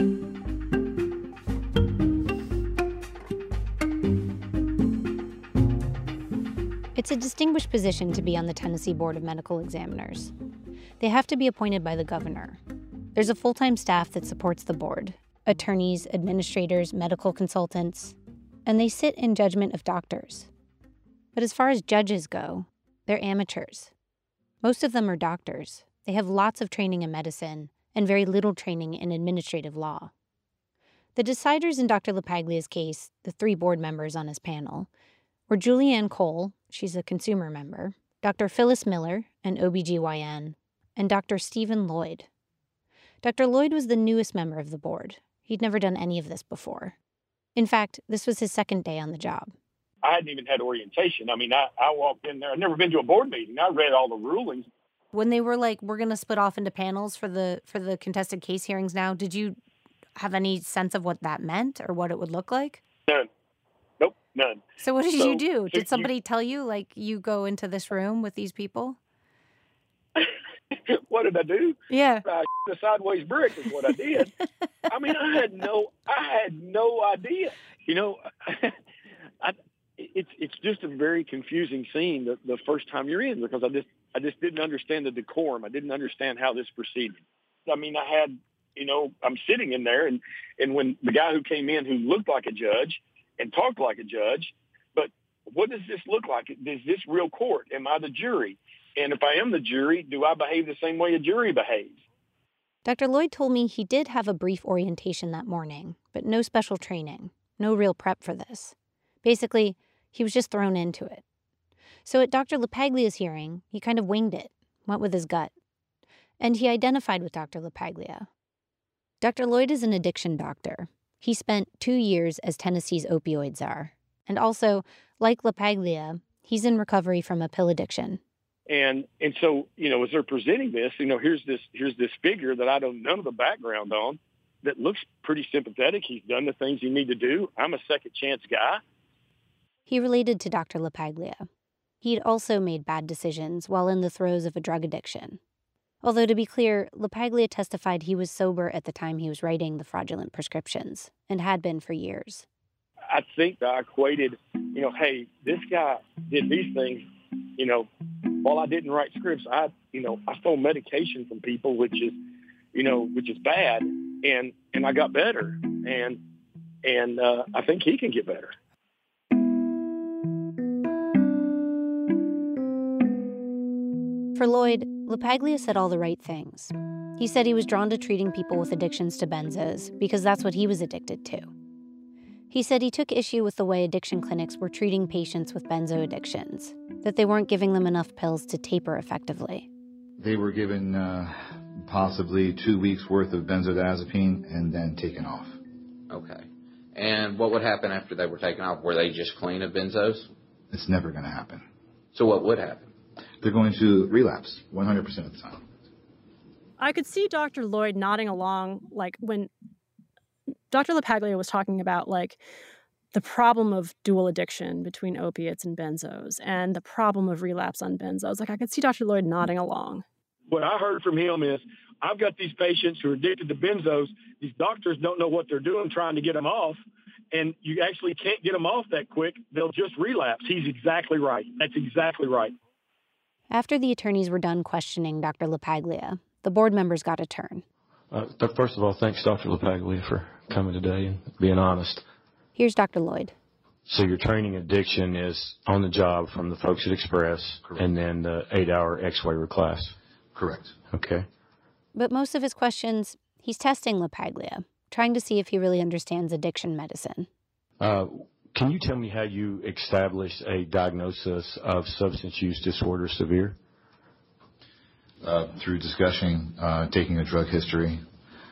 Speaker 5: It's a distinguished position to be on the Tennessee Board of Medical Examiners. They have to be appointed by the governor. There's a full-time staff that supports the board: attorneys, administrators, medical consultants, and they sit in judgment of doctors. But as far as judges go, they're amateurs. Most of them are doctors. They have lots of training in medicine and very little training in administrative law. The deciders in Dr. LaPaglia's case, the 3 board members on his panel, were Julianne Cole, she's a consumer member, Dr. Phyllis Miller, an OBGYN, and Dr. Stephen Lloyd. Dr. Lloyd was the newest member of the board. He'd never done any of this before. In fact, this was his second day on the job.
Speaker 17: I hadn't even had orientation. I mean, I walked in there. I'd never been to a board meeting. I read all the rulings.
Speaker 5: When they were like, we're going to split off into panels for the contested case hearings now, did you have any sense of what that meant or what it would look like?
Speaker 17: None. Nope, none.
Speaker 5: So what did you do? Did somebody tell you, like, you go into this room with these people?
Speaker 17: What did I do?
Speaker 5: Yeah.
Speaker 17: The sideways brick is what I did. I mean, I had no idea. You know, it's just a very confusing scene the first time you're in, because I just didn't understand the decorum. I didn't understand how this proceeded. I mean, I'm sitting in there, and when the guy who came in who looked like a judge and talked like a judge, but what does this look like? Is this real court? Am I the jury? And if I am the jury, do I behave the same way a jury behaves?
Speaker 5: Dr. Lloyd told me he did have a brief orientation that morning, but no special training, no real prep for this. Basically, he was just thrown into it. So at Dr. LaPaglia's hearing, he kind of winged it, went with his gut. And he identified with Dr. LaPaglia. Dr. Lloyd is an addiction doctor. He spent 2 years as Tennessee's opioid czar. And also, like LaPaglia, he's in recovery from a pill addiction.
Speaker 17: And so, you know, as they're presenting this, you know, here's this figure that I don't know the background on that looks pretty sympathetic. He's done the things you need to do. I'm a second chance guy.
Speaker 5: He related to Dr. LaPaglia. He'd also made bad decisions while in the throes of a drug addiction. Although, to be clear, LaPaglia testified he was sober at the time he was writing the fraudulent prescriptions, and had been for years.
Speaker 17: I think I equated, you know, hey, this guy did these things, you know, while I didn't write scripts. I stole medication from people, which is bad, and I got better, and I think he can get better.
Speaker 5: For Lloyd, LaPaglia said all the right things. He said he was drawn to treating people with addictions to benzos because that's what he was addicted to. He said he took issue with the way addiction clinics were treating patients with benzo addictions, that they weren't giving them enough pills to taper effectively.
Speaker 9: They were given possibly 2 weeks' worth of benzodiazepine and then taken off.
Speaker 16: Okay. And what would happen after they were taken off? Were they just clean of benzos?
Speaker 9: It's never going to happen.
Speaker 16: So what would happen?
Speaker 9: They're going to relapse 100% of the time.
Speaker 7: I could see Dr. Lloyd nodding along, like when Dr. LaPaglia was talking about like the problem of dual addiction between opiates and benzos and the problem of relapse on benzos. Like I could see Dr. Lloyd nodding along.
Speaker 17: What I heard from him is, I've got these patients who are addicted to benzos. These doctors don't know what they're doing trying to get them off, and you actually can't get them off that quick. They'll just relapse. He's exactly right. That's exactly right.
Speaker 5: After the attorneys were done questioning Dr. LaPaglia, the board members got a turn.
Speaker 10: First of all, thanks, Dr. LaPaglia, for coming today and being honest.
Speaker 5: Here's Dr. Lloyd.
Speaker 10: So your training addiction is on the job from the folks at Express. Correct. And then the 8-hour X-waiver class.
Speaker 9: Correct.
Speaker 10: Okay.
Speaker 5: But most of his questions, he's testing LaPaglia, trying to see if he really understands addiction medicine.
Speaker 10: Can you tell me how you established a diagnosis of substance use disorder severe?
Speaker 9: Through discussing, taking a drug history,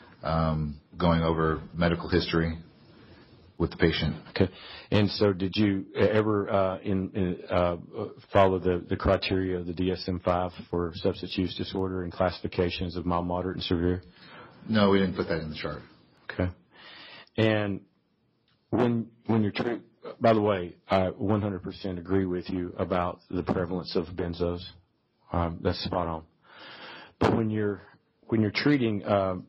Speaker 9: going over medical history with the patient.
Speaker 10: Okay. And so did you ever follow the criteria of the DSM-5 for substance use disorder and classifications of mild, moderate, and severe?
Speaker 9: No, we didn't put that in the chart.
Speaker 10: Okay. And when you're treating, by the way, I 100% agree with you about the prevalence of benzos. That's spot on. But when you're treating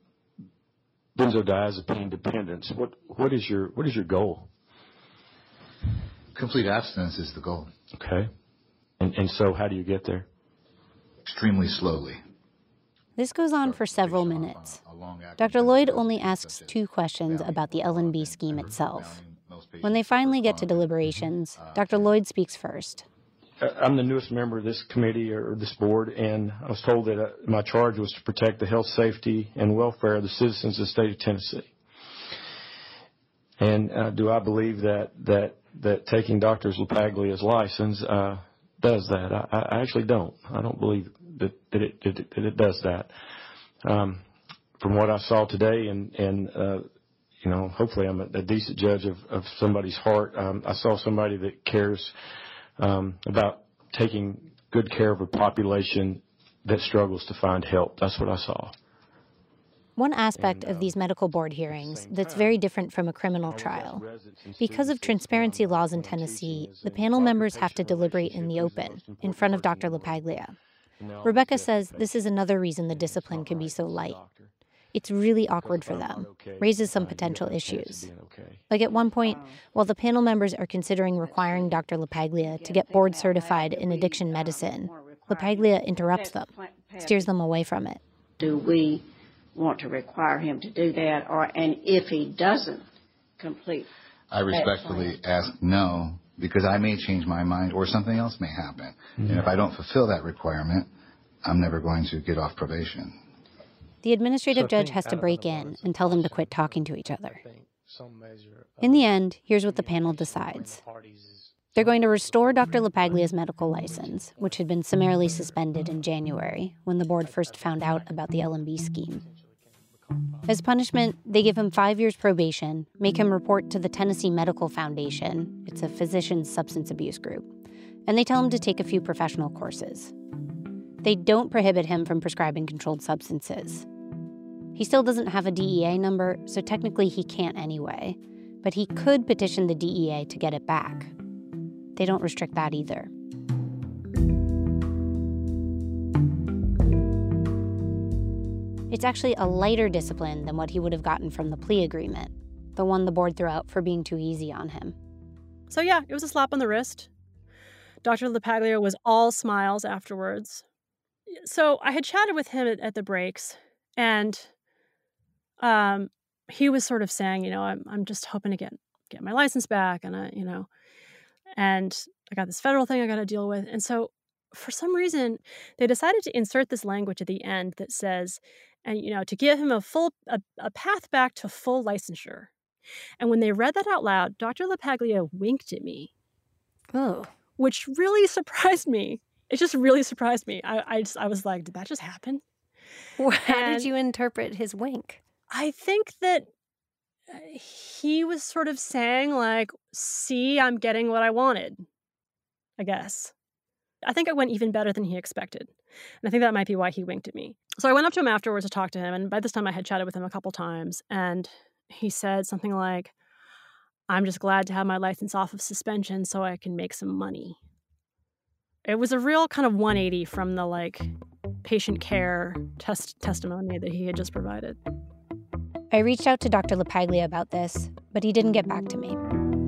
Speaker 10: benzodiazepine dependence, what is your goal?
Speaker 9: Complete abstinence is the goal.
Speaker 10: Okay. And so how do you get there?
Speaker 9: Extremely slowly.
Speaker 5: This goes on for several minutes. Dr. Lloyd only asks 2 questions about the L&B scheme itself. When they finally get to deliberations, Dr. Lloyd speaks first.
Speaker 10: I'm the newest member of this committee or this board, and I was told that my charge was to protect the health, safety, and welfare of the citizens of the state of Tennessee. And do I believe that taking Dr. LaPaglia's license does that? I actually don't. I don't believe that it does that. From what I saw today, and
Speaker 18: hopefully I'm a decent judge of somebody's heart. I saw somebody that cares about taking good care of a population that struggles to find help. That's what I saw.
Speaker 5: One aspect of these medical board hearings that's very different from a criminal trial. Because of transparency laws in Tennessee, the panel members have to deliberate in the open, in front of Dr. LaPaglia. Rebecca says this is another reason the discipline can be so light. It's really awkward for them, raises some potential issues. Like at one point, while the panel members are considering requiring Dr. LaPaglia to get board certified in addiction medicine, LaPaglia interrupts them, steers them away from it.
Speaker 19: Do we want to require him to do that, and if he doesn't complete?
Speaker 9: I respectfully ask no, because I may change my mind or something else may happen. And if I don't fulfill that requirement, I'm never going to get off probation.
Speaker 5: The administrative judge has to break in and tell them to quit talking to each other. In the end, here's what the panel decides. They're going to restore Dr. LaPaglia's medical license, which had been summarily suspended in January when the board first found out about the LMB scheme. As punishment, they give him 5 years probation, make him report to the Tennessee Medical Foundation, it's a physician's substance abuse group, and they tell him to take a few professional courses. They don't prohibit him from prescribing controlled substances. He still doesn't have a DEA number, so technically he can't anyway, but he could petition the DEA to get it back. They don't restrict that either. It's actually a lighter discipline than what he would have gotten from the plea agreement, the one the board threw out for being too easy on him.
Speaker 7: So yeah, it was a slap on the wrist. Dr. LaPaglia was all smiles afterwards. So I had chatted with him at the breaks, and he was sort of saying, I'm just hoping to get my license back, and and I got this federal thing I got to deal with. And so for some reason, they decided to insert this language at the end that says, and to give him a path back to full licensure. And when they read that out loud, Dr. LaPaglia winked at me.
Speaker 5: Oh,
Speaker 7: which really surprised me. It just really surprised me. I was like, did that just happen?
Speaker 5: How did you interpret his wink?
Speaker 7: I think that he was sort of saying, like, see, I'm getting what I wanted, I guess. I think it went even better than he expected. And I think that might be why he winked at me. So I went up to him afterwards to talk to him. And by this time I had chatted with him a couple times. And he said something like, I'm just glad to have my license off of suspension so I can make some money. It was a real kind of 180 from the patient care testimony that he had just provided.
Speaker 5: I reached out to Dr. LaPaglia about this, but he didn't get back to me.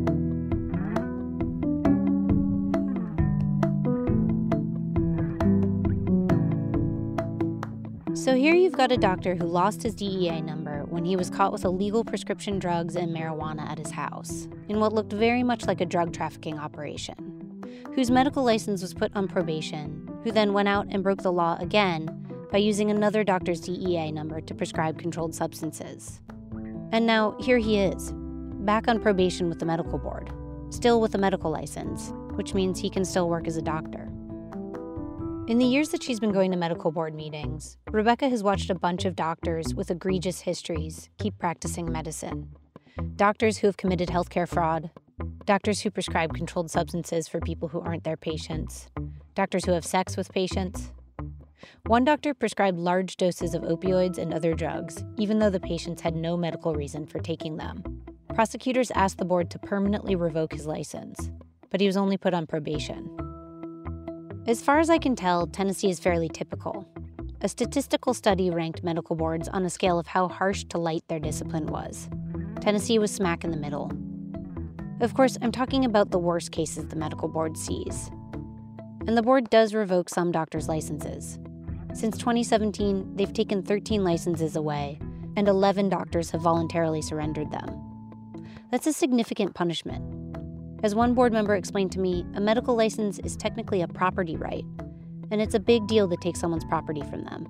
Speaker 5: So here you've got a doctor who lost his DEA number when he was caught with illegal prescription drugs and marijuana at his house, in what looked very much like a drug trafficking operation, whose medical license was put on probation, who then went out and broke the law again by using another doctor's DEA number to prescribe controlled substances. And now here he is, back on probation with the medical board, still with a medical license, which means he can still work as a doctor. In the years that she's been going to medical board meetings, Rebecca has watched a bunch of doctors with egregious histories keep practicing medicine. Doctors who have committed healthcare fraud, doctors who prescribe controlled substances for people who aren't their patients, doctors who have sex with patients. One doctor prescribed large doses of opioids and other drugs, even though the patients had no medical reason for taking them. Prosecutors asked the board to permanently revoke his license, but he was only put on probation. As far as I can tell, Tennessee is fairly typical. A statistical study ranked medical boards on a scale of how harsh to light their discipline was. Tennessee was smack in the middle. Of course, I'm talking about the worst cases the medical board sees. And the board does revoke some doctors' licenses. Since 2017, they've taken 13 licenses away, and 11 doctors have voluntarily surrendered them. That's a significant punishment. As one board member explained to me, a medical license is technically a property right, and it's a big deal to take someone's property from them.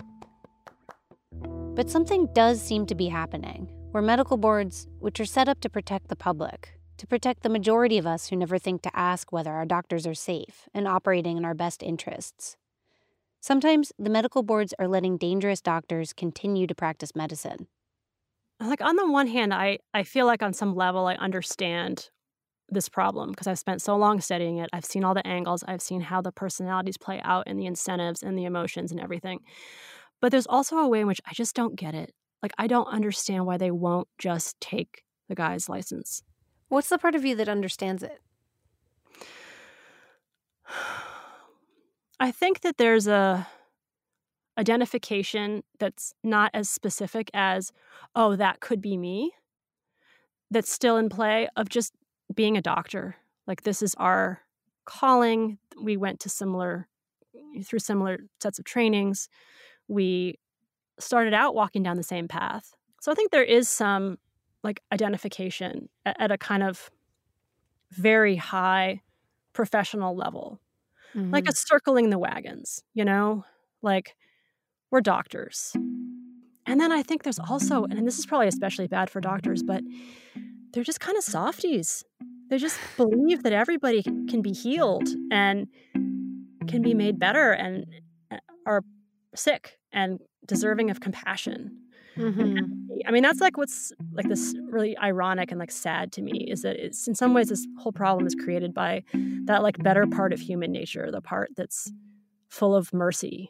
Speaker 5: But something does seem to be happening, where medical boards, which are set up to protect the public, to protect the majority of us who never think to ask whether our doctors are safe and operating in our best interests. Sometimes the medical boards are letting dangerous doctors continue to practice medicine.
Speaker 7: like on the one hand, I feel like on some level I understand this problem because I've spent so long studying it. I've seen all the angles. I've seen how the personalities play out and the incentives and the emotions and everything. But there's also a way in which I just don't get it. Like, I don't understand why they won't just take the guy's license.
Speaker 6: What's the part of you that understands it?
Speaker 7: I think that there's a identification that's not as specific as, oh, that could be me, that's still in play of just being a doctor. Like, this is our calling. We went to through similar sets of trainings. We started out walking down the same path. So I think there is some like identification at a kind of very high professional level, like a circling the wagons, you know, like we're doctors. And then I think there's also, and this is probably especially bad for doctors, but they're just kind of softies. They just believe that everybody can be healed and can be made better and are sick and deserving of compassion. I mean, that's like what's like this really ironic and like sad to me is that it's in some ways this whole problem is created by that like better part of human nature, the part that's full of mercy.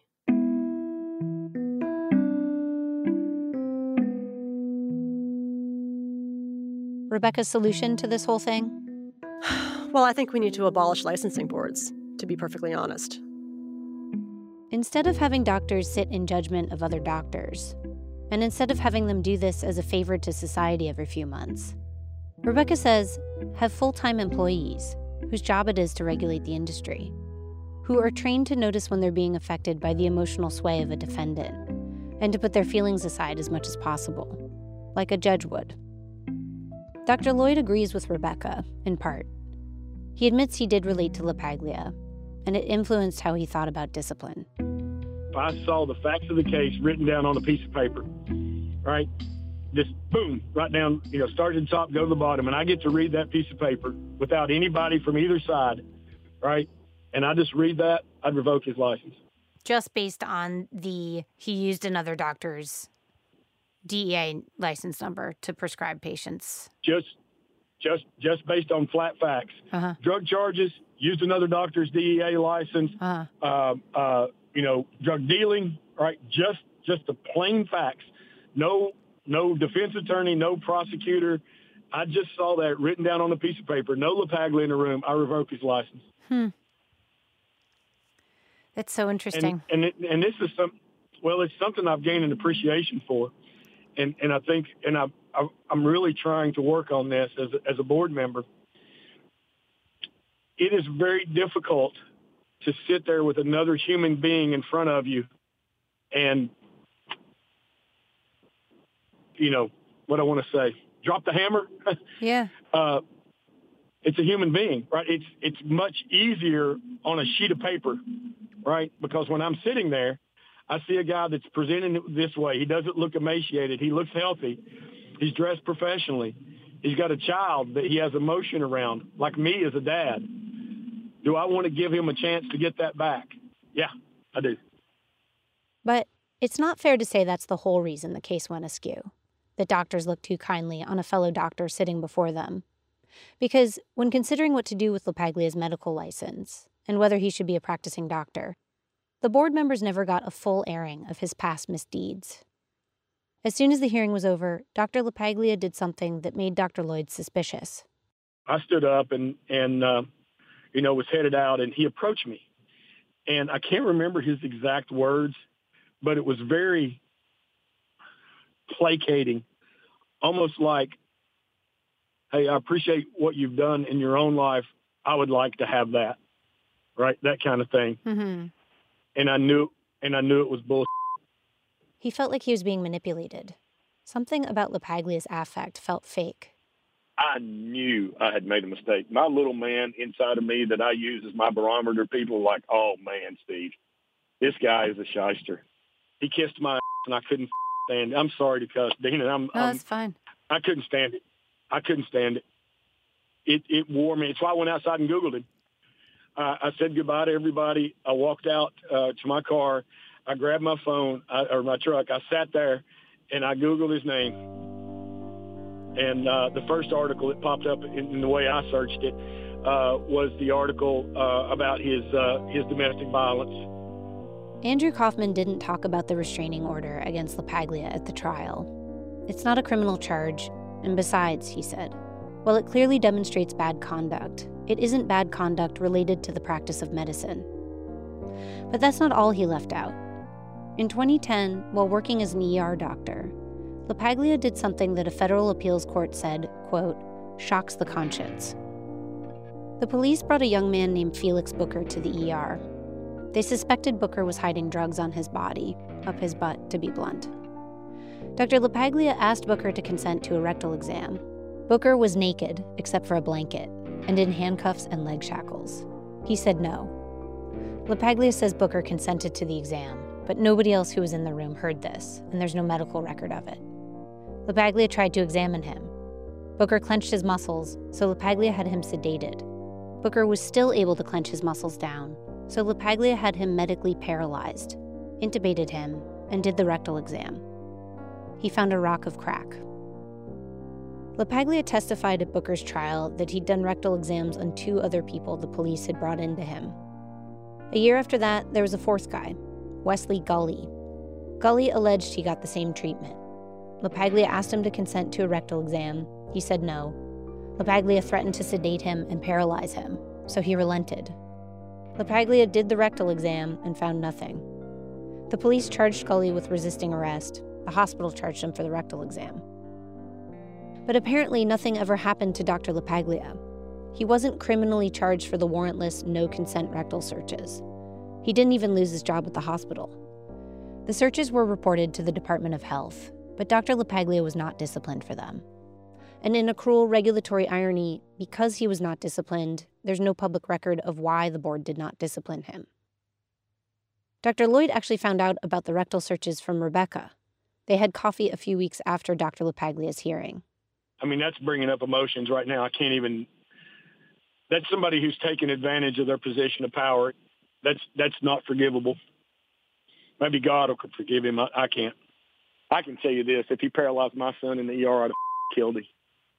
Speaker 5: Rebecca's solution to this whole thing?
Speaker 7: Well, I think we need to abolish licensing boards, to be perfectly honest.
Speaker 5: Instead of having doctors sit in judgment of other doctors, and instead of having them do this as a favor to society every few months, Rebecca says have full-time employees whose job it is to regulate the industry, who are trained to notice when they're being affected by the emotional sway of a defendant, and to put their feelings aside as much as possible, like a judge would. Dr. Lloyd agrees with Rebecca, in part. He admits he did relate to LaPaglia, and it influenced how he thought about discipline.
Speaker 17: If I saw the facts of the case written down on a piece of paper, right, just boom, right down, start at the top, go to the bottom, and I get to read that piece of paper without anybody from either side, right, and I just read that, I'd revoke his license.
Speaker 5: Just based on he used another doctor's DEA license number to prescribe patients. Just based on flat facts. Drug charges, used another doctor's DEA license, drug dealing, right? Just the plain facts. No defense attorney, no prosecutor. I just saw that written down on a piece of paper. No LaPaglia in the room. I revoke his license. That's so interesting.
Speaker 17: And this is it's something I've gained an appreciation for. And I think, and I'm really trying to work on this as a board member. It is very difficult to sit there with another human being in front of you and, what I want to say, drop the hammer.
Speaker 5: Yeah.
Speaker 17: It's a human being, right? It's much easier on a sheet of paper, right? Because when I'm sitting there, I see a guy that's presenting it this way. He doesn't look emaciated. He looks healthy. He's dressed professionally. He's got a child that he has emotion around, like me as a dad. Do I want to give him a chance to get that back? Yeah, I do.
Speaker 5: But it's not fair to say that's the whole reason the case went askew, that doctors looked too kindly on a fellow doctor sitting before them. Because when considering what to do with LaPaglia's medical license and whether he should be a practicing doctor, the board members never got a full airing of his past misdeeds. As soon as the hearing was over, Dr. LaPaglia did something that made Dr. Lloyd suspicious.
Speaker 17: I stood up and was headed out, and he approached me. And I can't remember his exact words, but it was very placating, almost like, hey, I appreciate what you've done in your own life. I would like to have that, right? That kind of thing.
Speaker 5: Mm-hmm.
Speaker 17: And I knew it was bullshit.
Speaker 5: He felt like he was being manipulated. Something about LaPaglia's affect felt fake.
Speaker 17: I knew I had made a mistake. My little man inside of me that I use as my barometer, people were like, oh, man, Steve, this guy is a shyster. He kissed my ass and I couldn't stand it. I'm sorry to cuss, Dina.
Speaker 5: No, that's fine.
Speaker 17: I couldn't stand it. It wore me. So I went outside and Googled him. I said goodbye to everybody. I walked out to my car. I grabbed my phone or my truck. I sat there and I Googled his name. And the first article that popped up in the way I searched it was the article about his domestic violence.
Speaker 5: Andrew Kaufman didn't talk about the restraining order against LaPaglia at the trial. It's not a criminal charge, and besides, he said, while it clearly demonstrates bad conduct, it isn't bad conduct related to the practice of medicine. But that's not all he left out. In 2010, while working as an ER doctor, LaPaglia did something that a federal appeals court said, quote, shocks the conscience. The police brought a young man named Felix Booker to the ER. They suspected Booker was hiding drugs on his body, up his butt, to be blunt. Dr. LaPaglia asked Booker to consent to a rectal exam. Booker was naked, except for a blanket, and in handcuffs and leg shackles. He said no. LaPaglia says Booker consented to the exam, but nobody else who was in the room heard this, and there's no medical record of it. LaPaglia tried to examine him. Booker clenched his muscles, so LaPaglia had him sedated. Booker was still able to clench his muscles down, so LaPaglia had him medically paralyzed, intubated him, and did the rectal exam. He found a rock of crack. LaPaglia testified at Booker's trial that he'd done rectal exams on 2 other people the police had brought into him. A year after that, there was a 4th guy, Wesley Gully. Gully alleged he got the same treatment. LaPaglia asked him to consent to a rectal exam. He said no. LaPaglia threatened to sedate him and paralyze him, so he relented. LaPaglia did the rectal exam and found nothing. The police charged Gully with resisting arrest. The hospital charged him for the rectal exam. But apparently nothing ever happened to Dr. LaPaglia. He wasn't criminally charged for the warrantless, no-consent rectal searches. He didn't even lose his job at the hospital. The searches were reported to the Department of Health, but Dr. LaPaglia was not disciplined for them. And in a cruel regulatory irony, because he was not disciplined, there's no public record of why the board did not discipline him. Dr. Lloyd actually found out about the rectal searches from Rebecca. They had coffee a few weeks after Dr. LaPaglia's hearing.
Speaker 17: I mean, that's bringing up emotions right now. I can't even... That's somebody who's taken advantage of their position of power. That's not forgivable. Maybe God will forgive him. I can't. I can tell you this. If he paralyzed my son in the ER, I'd have killed him.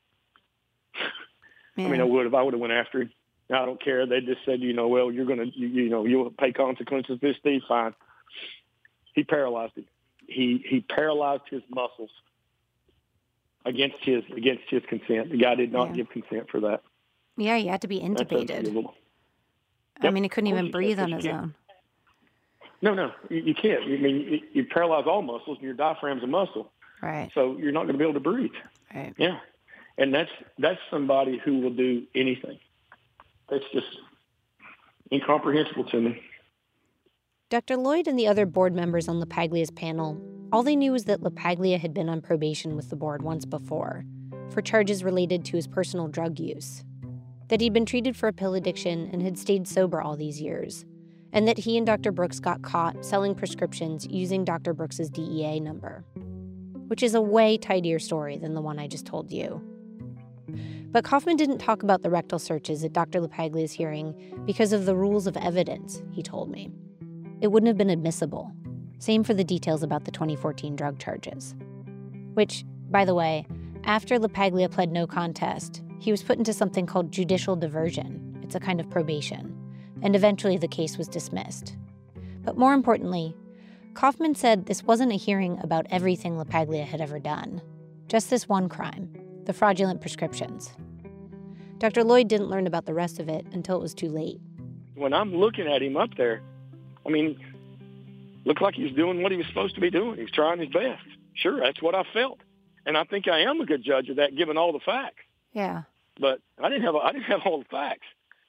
Speaker 5: Man.
Speaker 17: I mean, I would have went after him. I don't care. They just said, well, you're going to, you'll pay consequences for this, Steve. Fine. He paralyzed him. He paralyzed his muscles against his consent. The guy did not give consent for that.
Speaker 5: Yeah, he had to be intubated. I mean, he couldn't even breathe on his own.
Speaker 17: No, you can't. I mean, you paralyze all muscles, and your diaphragm's a muscle.
Speaker 5: Right.
Speaker 17: So you're not going to be able to breathe.
Speaker 5: Right.
Speaker 17: Yeah. And that's somebody who will do anything. That's just incomprehensible to me.
Speaker 5: Dr. Lloyd and the other board members on LaPaglia's panel, all they knew was that LaPaglia had been on probation with the board once before for charges related to his personal drug use, that he'd been treated for a pill addiction and had stayed sober all these years, and that he and Dr. Brooks got caught selling prescriptions using Dr. Brooks's DEA number, which is a way tidier story than the one I just told you. But Kaufman didn't talk about the rectal searches at Dr. LaPaglia's hearing because of the rules of evidence, he told me. It wouldn't have been admissible. Same for the details about the 2014 drug charges. Which, by the way, after LaPaglia pled no contest, he was put into something called judicial diversion. It's a kind of probation. And eventually the case was dismissed. But more importantly, Kaufman said this wasn't a hearing about everything LaPaglia had ever done. Just this one crime, the fraudulent prescriptions. Dr. Lloyd didn't learn about the rest of it until it was too late.
Speaker 17: When I'm looking at him up there, I mean, looked like he was doing what he was supposed to be doing. He was trying his best. Sure, that's what I felt. And I think I am a good judge of that, given all the facts.
Speaker 5: Yeah.
Speaker 17: But I didn't have all the facts.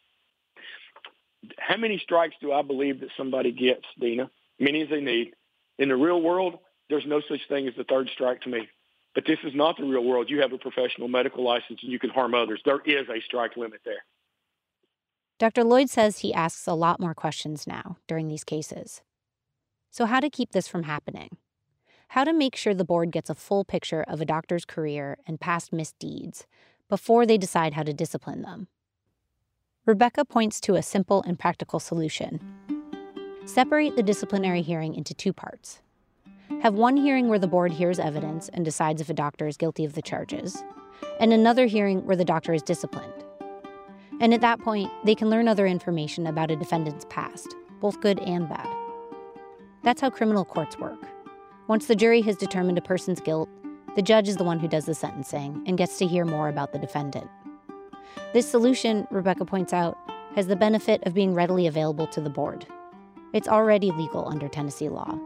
Speaker 17: How many strikes do I believe that somebody gets, Dina? Many as they need. In the real world, there's no such thing as the third strike to me. But this is not the real world. You have a professional medical license and you can harm others. There is a strike limit there.
Speaker 5: Dr. Lloyd says he asks a lot more questions now during these cases. So how to keep this from happening? How to make sure the board gets a full picture of a doctor's career and past misdeeds before they decide how to discipline them. Rebecca points to a simple and practical solution. Separate the disciplinary hearing into 2 parts. Have one hearing where the board hears evidence and decides if a doctor is guilty of the charges, and another hearing where the doctor is disciplined. And at that point, they can learn other information about a defendant's past, both good and bad. That's how criminal courts work. Once the jury has determined a person's guilt, the judge is the one who does the sentencing and gets to hear more about the defendant. This solution, Rebecca points out, has the benefit of being readily available to the board. It's already legal under Tennessee law.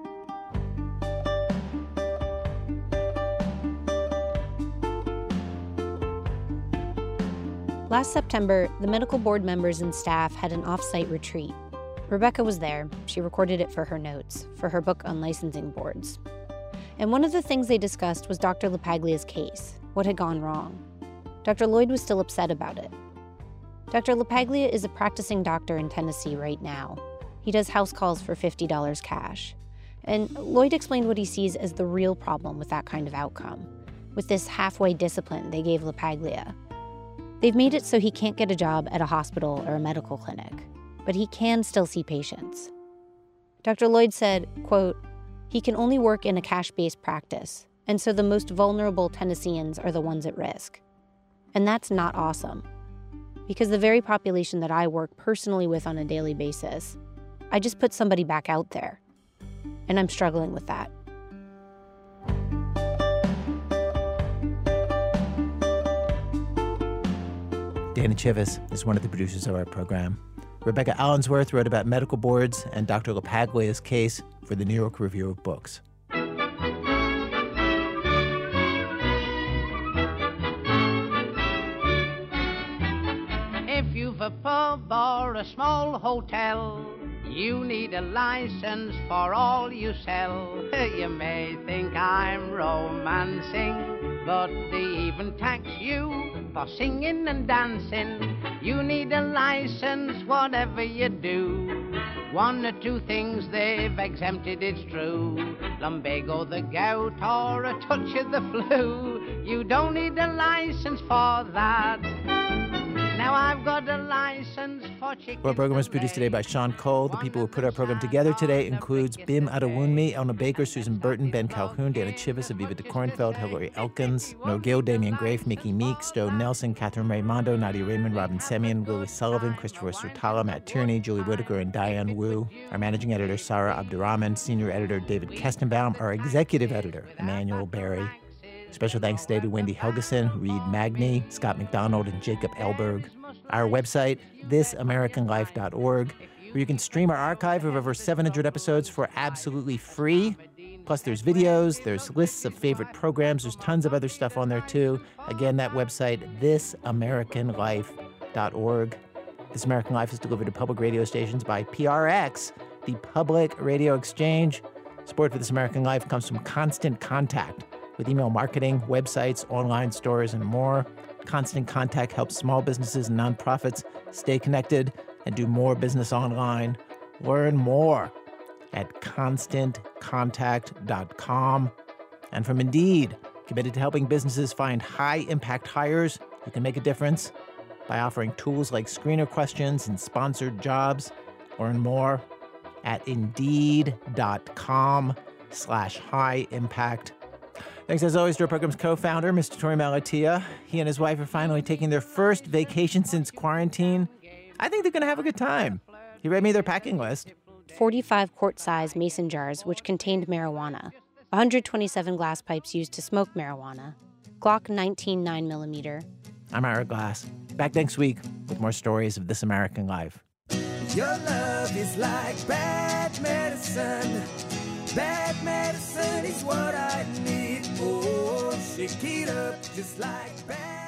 Speaker 5: Last September, the medical board members and staff had an off-site retreat. Rebecca was there. She recorded it for her notes, for her book on licensing boards. And one of the things they discussed was Dr. LaPaglia's case, what had gone wrong. Dr. Lloyd was still upset about it. Dr. LaPaglia is a practicing doctor in Tennessee right now. He does house calls for $50 cash. And Lloyd explained what he sees as the real problem with that kind of outcome, with this halfway discipline they gave LaPaglia. They've made it so he can't get a job at a hospital or a medical clinic, but he can still see patients. Dr. Lloyd said, quote, "He can only work in a cash-based practice, and so the most vulnerable Tennesseans are the ones at risk. And that's not awesome. Because the very population that I work personally with on a daily basis, I just put somebody back out there. And I'm struggling with that."
Speaker 1: Dana Chivvis is one of the producers of our program. Rebecca Allensworth wrote about medical boards and Dr. LaPaglia's case for the New York Review of Books.
Speaker 20: If you've a pub or a small hotel, you need a license for all you sell. You may think I'm romancing, but they even tax you for singing and dancing. You need a license whatever you do. One or two things they've exempted, it's true. Lumbago, the gout, or a touch of the flu. You don't need a license for that. Now I've got a license for chicken.
Speaker 1: Our program was produced today by Sean Cole. The people who put our program together today includes Bim Adewunmi, Elna Baker, Susan Burton, Ben Calhoun, Dana Chivvis, Aviva de Kornfeld, Hillary Elkins, Noah Gill, Damian Grafe, Mickey Meek, Stowe Nelson, Catherine Raimondo, Nadia Raymond, Robin Semyon, Willie Sullivan, Christopher Sertala, Matt Tierney, Julie Whitaker, and Diane Wu. Our managing editor, Sarah Abdurrahman, senior editor, David Kestenbaum, our executive editor, Emmanuel Berry. Special thanks today to Wendy Helgeson, Reed Magny, Scott McDonald, and Jacob Elberg. Our website, thisamericanlife.org, where you can stream our archive of over 700 episodes for absolutely free. Plus, there's videos, there's lists of favorite programs, there's tons of other stuff on there, too. Again, that website, thisamericanlife.org. This American Life is delivered to public radio stations by PRX, the Public Radio Exchange. Support for This American Life comes from Constant Contact, with email marketing, websites, online stores, and more. Constant Contact helps small businesses and nonprofits stay connected and do more business online. Learn more at constantcontact.com. And from Indeed, committed to helping businesses find high-impact hires who can make a difference by offering tools like screener questions and sponsored jobs. Learn more at Indeed.com/high-impact. Thanks, as always, to our program's co-founder, Mr. Torey Malatia. He and his wife are finally taking their first vacation since quarantine. I think they're going to have a good time. He read me their packing list.
Speaker 5: 45 quart-size mason jars, which contained marijuana. 127 glass pipes used to smoke marijuana. Glock 19 9mm.
Speaker 1: I'm Ira Glass. Back next week with more stories of This American Life.
Speaker 21: Your love is like bad medicine. Bad medicine is what I need. Oh, shake it up just like bad.